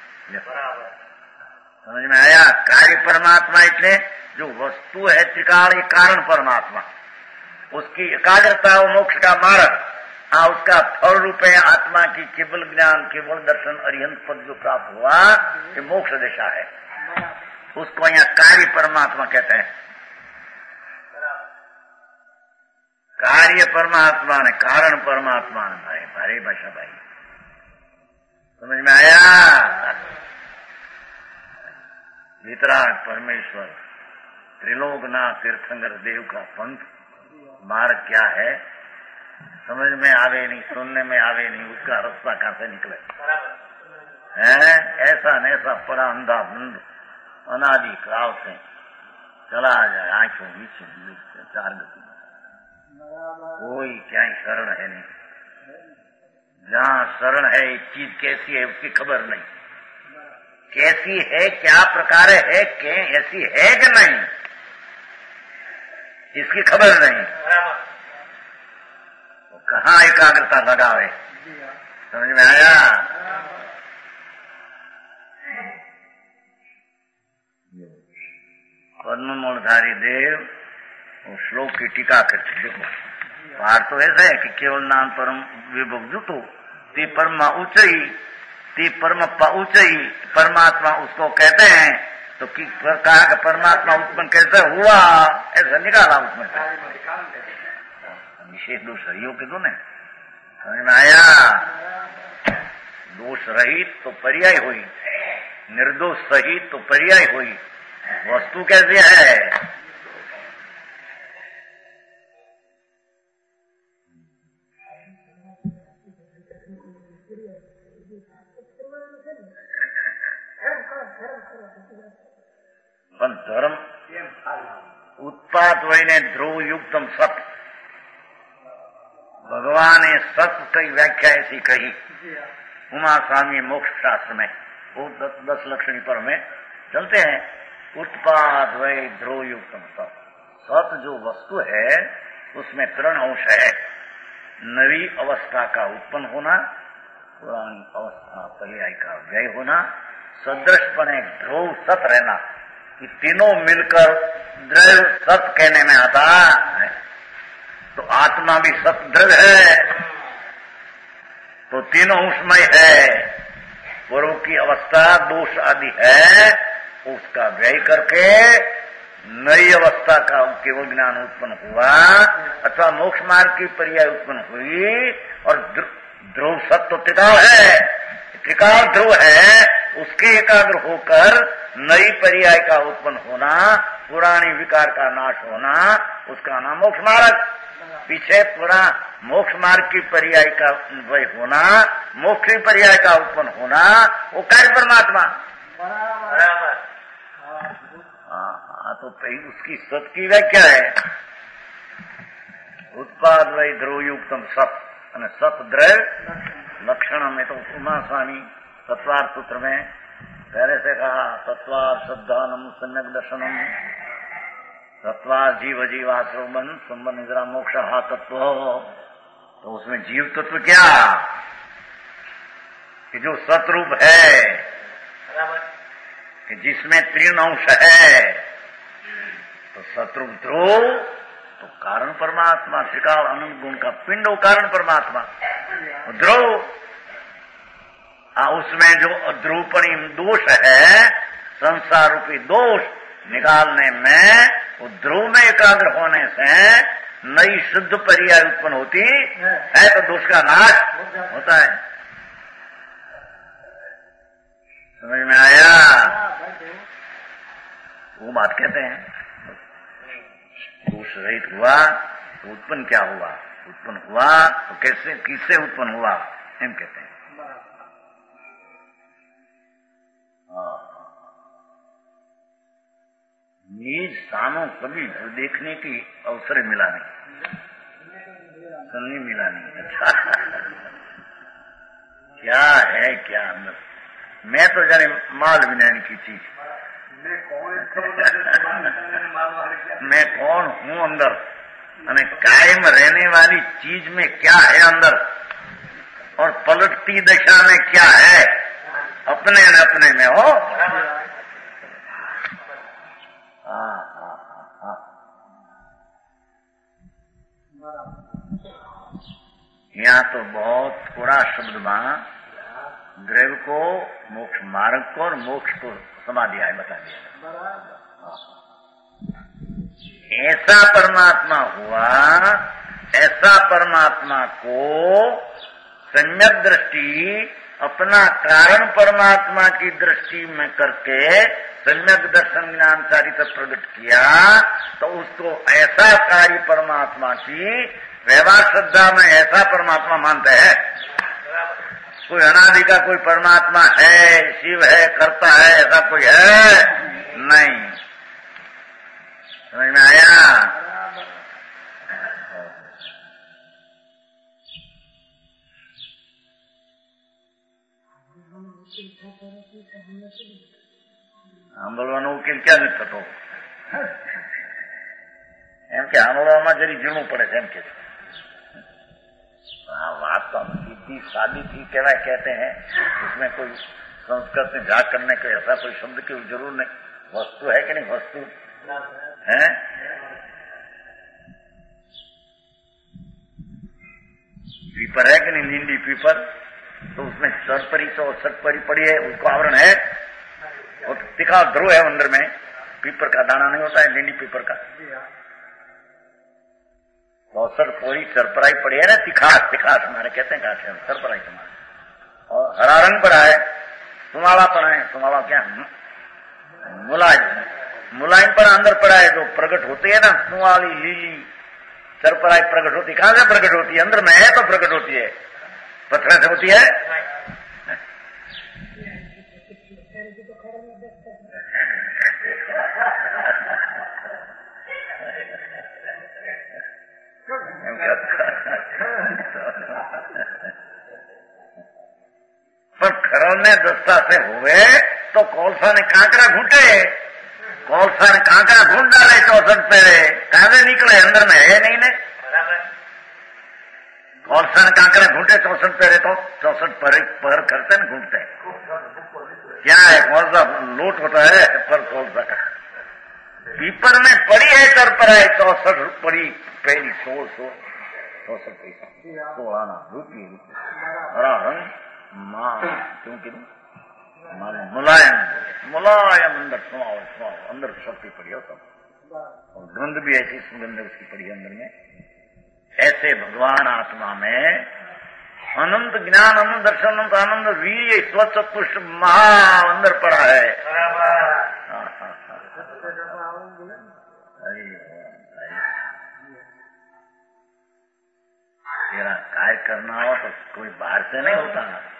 समझ में आया? कार्य परमात्मा इसलिए जो वस्तु है त्रिकाल कारण परमात्मा, उसकी एकाग्रता और मोक्ष का मार्ग, आ उसका फल रूप है आत्मा की केवल ज्ञान केवल दर्शन अरिहंत पद जो प्राप्त हुआ, ये मोक्ष दिशा है। उसको यहाँ कार्य परमात्मा कहते हैं। कार्य परमात्मा ने कारण परमात्मा ने भाई भारी भाषा भाई, समझ में आया? वितराग परमेश्वर त्रिलोकनाथ तीर्थंकर देव का पंथ मार्ग क्या है, समझ में आवे नहीं, सुनने में आवे नहीं, उसका रास्ता कहां से निकले। है, ऐसा न ऐसा पड़ा अंधा बंद अनादि काल से चला जाए आंखों बीच चार गति कोई क्या शरण है नहीं। जहाँ शरण है एक चीज कैसी है उसकी खबर नहीं, कैसी है क्या प्रकार है के ऐसी है कि नहीं इसकी खबर नहीं। तो कहाँ एकाग्रता लगावे, समझ में आया? पद्म मूलधारी देव वो श्लोक की टीका करते। देखो पार तो ऐसा है कि केवल नाम परम विभोग जुटो ती परमा ऊंचाई ती परम ऊंचाई परमात्मा उसको कहते हैं। तो कि कहा कि परमात्मा उत्पन्न कैसे हुआ, ऐसा निकाला उसमें विशेष दोष रही हो कि तो नहीं समझ में आया? दोष रहित तो पर्याय हुई, निर्दोष सहित तो पर्याय हुई। वस्तु कैसी है? धर्म उत्पाद वही ध्रुव युक्तम सत। भगवान ने सत्य की व्याख्या ऐसी कही उमा स्वामी मोक्ष शास्त्र में, वो दस, दस लक्षणी पर में चलते हैं। उत्पाद वही ध्रुव युक्तम सत। सत जो वस्तु है उसमें त्रण अंश है। नवी अवस्था का उत्पन्न होना, पुरानी अवस्था पर्याय का व्यय होना, सदृशपने ध्रुव सत रहना। कि तीनों मिलकर द्रव्य सत कहने में आता है। तो आत्मा भी सत द्रव्य है, तो तीनों अंशमय है। पूर्व की अवस्था दोष आदि है, उसका व्यय करके नई अवस्था का केवल ज्ञान उत्पन्न हुआ अथवा मोक्ष मार्ग की पर्याय उत्पन्न हुई। और ध्रुव सत तो त्रिकाल है, त्रिकाल ध्रुव है, उसके एकाग्र होकर नई पर्याय का उत्पन्न होना, पुरानी विकार का नाश होना, उसका नाम मोक्ष मार्ग। पीछे पूरा मोक्ष मार्ग की पर्याय का वही होना, मोक्ष की पर्याय का उत्पन्न होना, वो कार्य परमात्मा। बराबर। हाँ, तो उसकी सत की व्याख्या है उत्पाद वही ध्रुव युक्तम सत। सत द्रव्य लक्षण में तो उमा स्वामी तत्वार सूत्र में पहले से कहा तत्वार श्रद्धानम सम्यक दर्शनम तत्वार जीव जीवाश्रमन संबंध निद्रा मोक्ष हा तत्व। तो उसमें जीव तत्व क्या कि जो सतरूप है, कि जिसमें तीन अंश है। तो सतरूप ध्रुव तो कारण परमात्मा, त्रिकाल अनंत गुण का पिंड कारण परमात्मा ध्रुव। उसमें जो ध्रुवपणी दोष है, संसार रूपी दोष निकालने में, वो ध्रुव में एकाग्र होने से नई शुद्ध पर्याय उत्पन्न होती है, तो दोष का नाश होता है। समझ में आया? वो बात कहते हैं दोष रहित हुआ तो उत्पन्न क्या हुआ, उत्पन्न हुआ तो कैसे किससे उत्पन्न हुआ, हम कहते हैं। निज स्थानों कभी देखने की अवसर मिला नहीं, सुनने मिला नहीं। अच्छा क्या है क्या अंदर, मैं तो जाने माल विनयन की चीज, मैं कौन हूँ अंदर, अने कायम रहने वाली चीज में क्या है अंदर, और पलटती दशा में क्या है, अपने न अपने में हो। हाँ हाँ हाँ, यहाँ तो बहुत पूरा शब्द में द्रव्य को, मोक्ष मार्ग को और मोक्ष को समाधि है बता दिया। ऐसा परमात्मा हुआ, ऐसा परमात्मा को सम्यक दृष्टि अपना कारण परमात्मा की दृष्टि में करके सम्यक दर्शन ज्ञान चारित्र प्रकट किया, तो उसको ऐसा कार्य परमात्मा की व्यवहार श्रद्धा में ऐसा परमात्मा मानते हैं। कोई अनादि का कोई परमात्मा है, शिव है, करता है, ऐसा कोई है नहीं। समझ में आया? સાંભળવાનું ઉકેલ ક્યાં નથી થતો એમ કે સાંભળવામાં જરી ઝીણું પડે છે એમ કે हाँ बात तो सीधी सादी थी कहना कहते हैं, इसमें कोई संस्कृत में जा करने को ऐसा कोई शब्द की जरूर नहीं। वस्तु है कि नहीं? वस्तु है। पीपर है कि नहीं? लींडी पीपर, तो उसमें सरपरी तो सरपरी पड़ी है, उसको आवरण है और तिखा ध्रुव है अंदर में। पीपर का दाना नहीं होता है, लींडी पीपर का। औसर पूरी सरपराई पड़ी है ना, तिखास तिखास हमारे कहते हैं गाछ है सरपराई तुम्हारा। और हरा रंग पड़ा है, सुमाला पड़ा है। सुमाला क्या? मुलायम मुलायम पर अंदर पड़ा है, जो प्रकट होती है ना, सुवाली लीली सरपराई प्रकट होती। कहां से प्रकट होती है? अंदर में है तो प्रकट होती है। पत्थर से होती है? पर खरौने दस्ता से हुए तो कोलसा ने कांकरा घूटे, कोलसा ने कांकरा घूट डाले चौसठ पेरे, कहां से निकले? अंदर में है नहीं ने। कोलसा ने कांकरा घूटे चौसठ पेरे, तो चौसठ पर पर करते न घूटते। क्या है? कौन सा लोट होता है पर कोलसा का? पीपर में पड़ी है तर पर है चौसठ पड़ी पहली सोल सोल चौसठ पैसा सोलह रुपये हरा रंग मां क्योंकि मुलायम मुलायम अंदर सुनाओ सुनाओ अंदर शक्ति पड़ी हो सब, और गंध भी ऐसी सुगंध उसकी पड़ी अंदर में। ऐसे भगवान आत्मा में अनंत ज्ञान, अनंत दर्शन, अनंत आनंद, वीर्य, स्वच्छ पुष्ट महा अंदर पड़ा है। हाँ हाँ तेरा कार्य करना हो तो कोई बाहर से नहीं होता।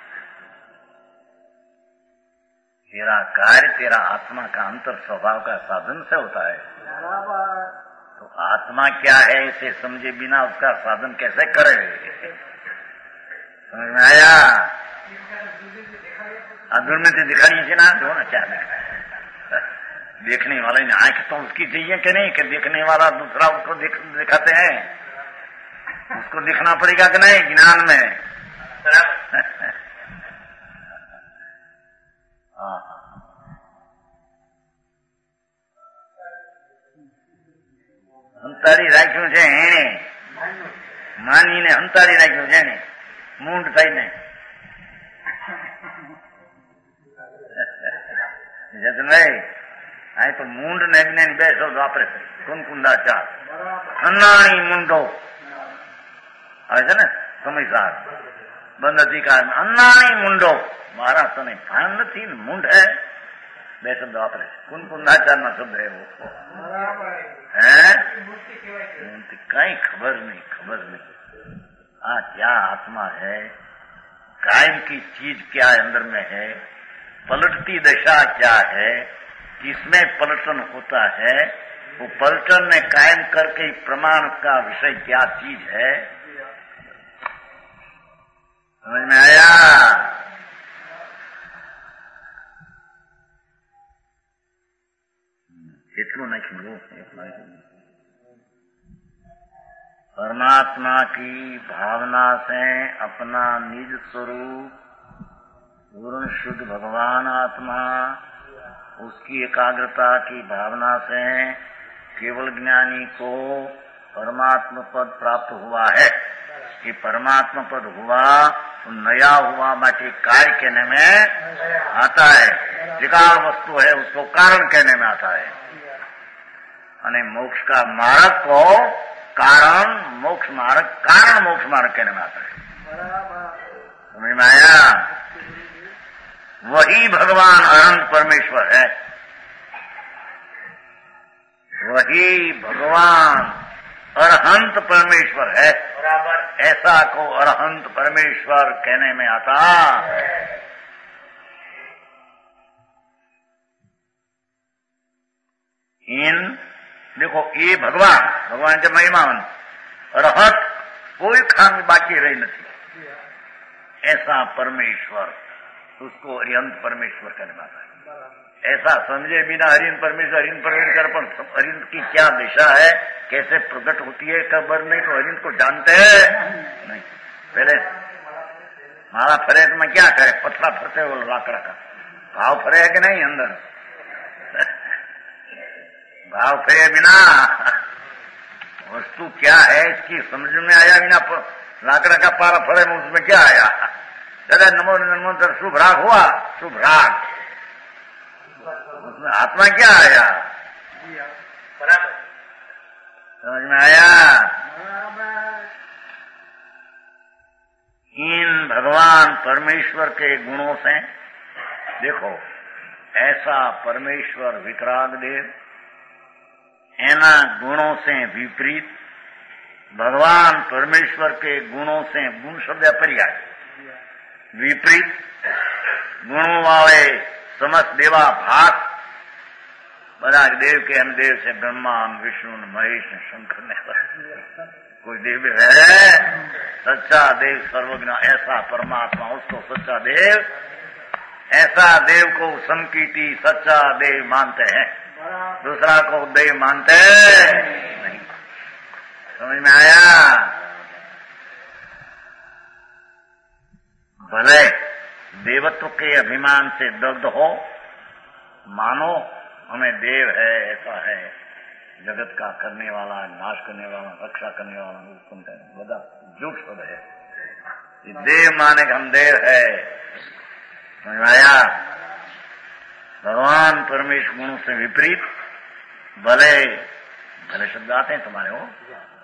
तेरा कार्य तेरा आत्मा का अंतर स्वभाव का साधन से होता है। तो आत्मा क्या है इसे समझे बिना उसका साधन कैसे करे? समझ में आया? अधूर में तो दिखाई थी ना, जो ना क्या दिखा देखने वाले ने आंख तो उसकी चाहिए कि नहीं, कि देखने वाला दूसरा उसको दिख, दिखाते हैं। उसको दिखना पड़ेगा कि नहीं ज्ञान में? હંતાડી રાખ્યું છે એને, માનીને હંતાડી રાખ્યું છે ને, મૂંઢ થઈને જતનભાઈ આ તો મૂંઢ ને અજ્ઞાની બે શબ્દ વાપરે છે. કુનકુંદાચાર અનાણી મૂંઢો આવે છે ને સમયસાર બંધ અધિકાર અનાણી મૂંઢો. મારા તને ભાન નથી ને મૂંઢ હે બે શબ્દ વાપરે છે. કુનકુંદાચાર નો શબ્દ એવો है कहीं खबर नहीं खबर नहीं. हाँ क्या आत्मा है, कायम की चीज क्या अंदर में है, पलटती दशा क्या है, किसमें पलटन होता है, वो पलटन ने कायम करके प्रमाण का विषय क्या चीज है. समझ में आया? એટલું નાખ્યું. परमात्मा की भावना से अपना निज स्वरूप पूर्ण शुद्ध भगवान आत्मा, उसकी एकाग्रता की भावना से केवल ज्ञानी को परमात्मा पद प्राप्त हुआ है. कि परमात्मा पद हुआ तो नया हुआ बाकी कार्य कहने में आता है. विकार वस्तु है उसको कारण कहने में आता है. અને मोक्ष का मार्ग को कारण मोक्ष मार्ग, कारण मोक्ष मार्ग कहने में आता है. समझ में आया? वही भगवान अनंत परमेश्वर है. वही भगवान अरहंत परमेश्वर है. बराबर ऐसा को अरहंत परमेश्वर कहने में आता। इन देखो ये भगवान भगवान के महिमावन रहत कोई खामी बाकी रही नहीं, ऐसा परमेश्वर उसको अरिहंत परमेश्वर कहने वाला है। ऐसा समझे बिना हरिन परमेश्वर हरिन परमेश्वर पर हरिन की क्या दिशा है, कैसे प्रकट होती है खबर नहीं, तो हरिन को जानते हैं नहीं। पहले मारा फरे तो मैं क्या करे, पथरा फरते हो लाकड़ा का भाव फरे है कि नहीं अंदर, भाव फरे बिना वस्तु क्या है इसकी समझ में आया बिना लाकड़ा का पारा फरे में उसमें क्या आया। दादा नमो नमो शुभ राग हुआ, शुभ राग उसमें आत्मा क्या आया, समझ में आया। इन भगवान परमेश्वर के गुणों से देखो, ऐसा परमेश्वर वितराग देव एना गुणों से विपरीत, भगवान परमेश्वर के गुणों से गुण शब्द पर्याय विपरीत गुणों वाले समस्त देवा भाग बड़ा देव के अन्य देव से ब्रह्मा विष्णु महेश शंकर ने कोई देव है, सच्चा देव सर्वज्ञ ऐसा परमात्मा उसको सच्चा देव, ऐसा देव को संकीर्ति सच्चा देव मानते हैं, दूसरा को देव मानते नहीं। समझ में आया। भले देवत्व के अभिमान से दग्ध हो, मानो हमें देव है, ऐसा है, जगत का करने वाला, नाश करने वाला, रक्षा करने वाला, सुनते हैं बड़ा झूठ शब्द है। ये देव माने हम देव है, समझ में आया। भगवान परमेश्वर गुणों से विपरीत भले भले शब्द आते हैं तुम्हारे हो,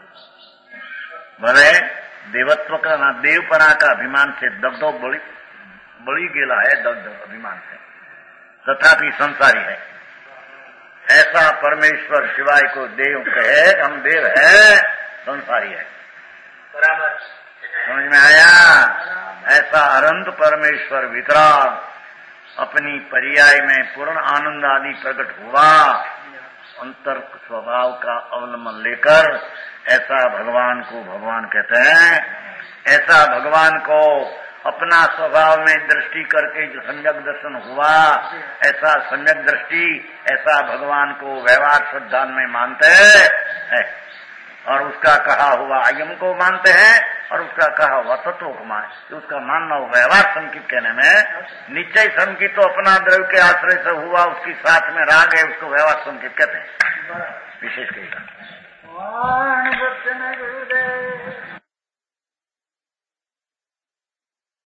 भले देवत्व का ना देवपना का अभिमान से दग्धो बड़ी बड़ी गेला है, दग्ध अभिमान से, तथापि संसारी है। ऐसा परमेश्वर शिवाय को देव कहे, हम देव है, संसारी है, बराबर समझ में आया। ऐसा अनंत परमेश्वर वितराग अपनी पर्याय में पूर्ण आनंद आदि प्रकट हुआ, अंतर स्वभाव का अवलंबन लेकर ऐसा भगवान को भगवान कहते हैं। ऐसा भगवान को अपना स्वभाव में दृष्टि करके जो सम्यक दर्शन हुआ, ऐसा सम्यक दृष्टि, ऐसा भगवान को व्यवहार श्रद्धा में मानते हैं और उसका कहा हुआ अयम को मानते हैं और उसका कहा हुआ तत्व को मानते। उसका मानना व्यवहार संकित कहने में, निश्चय संकित तो अपना द्रव्य के आश्रय से हुआ, उसकी साथ में राग है, उसको व्यवहार संकित कहते हैं। विशेष कहेगा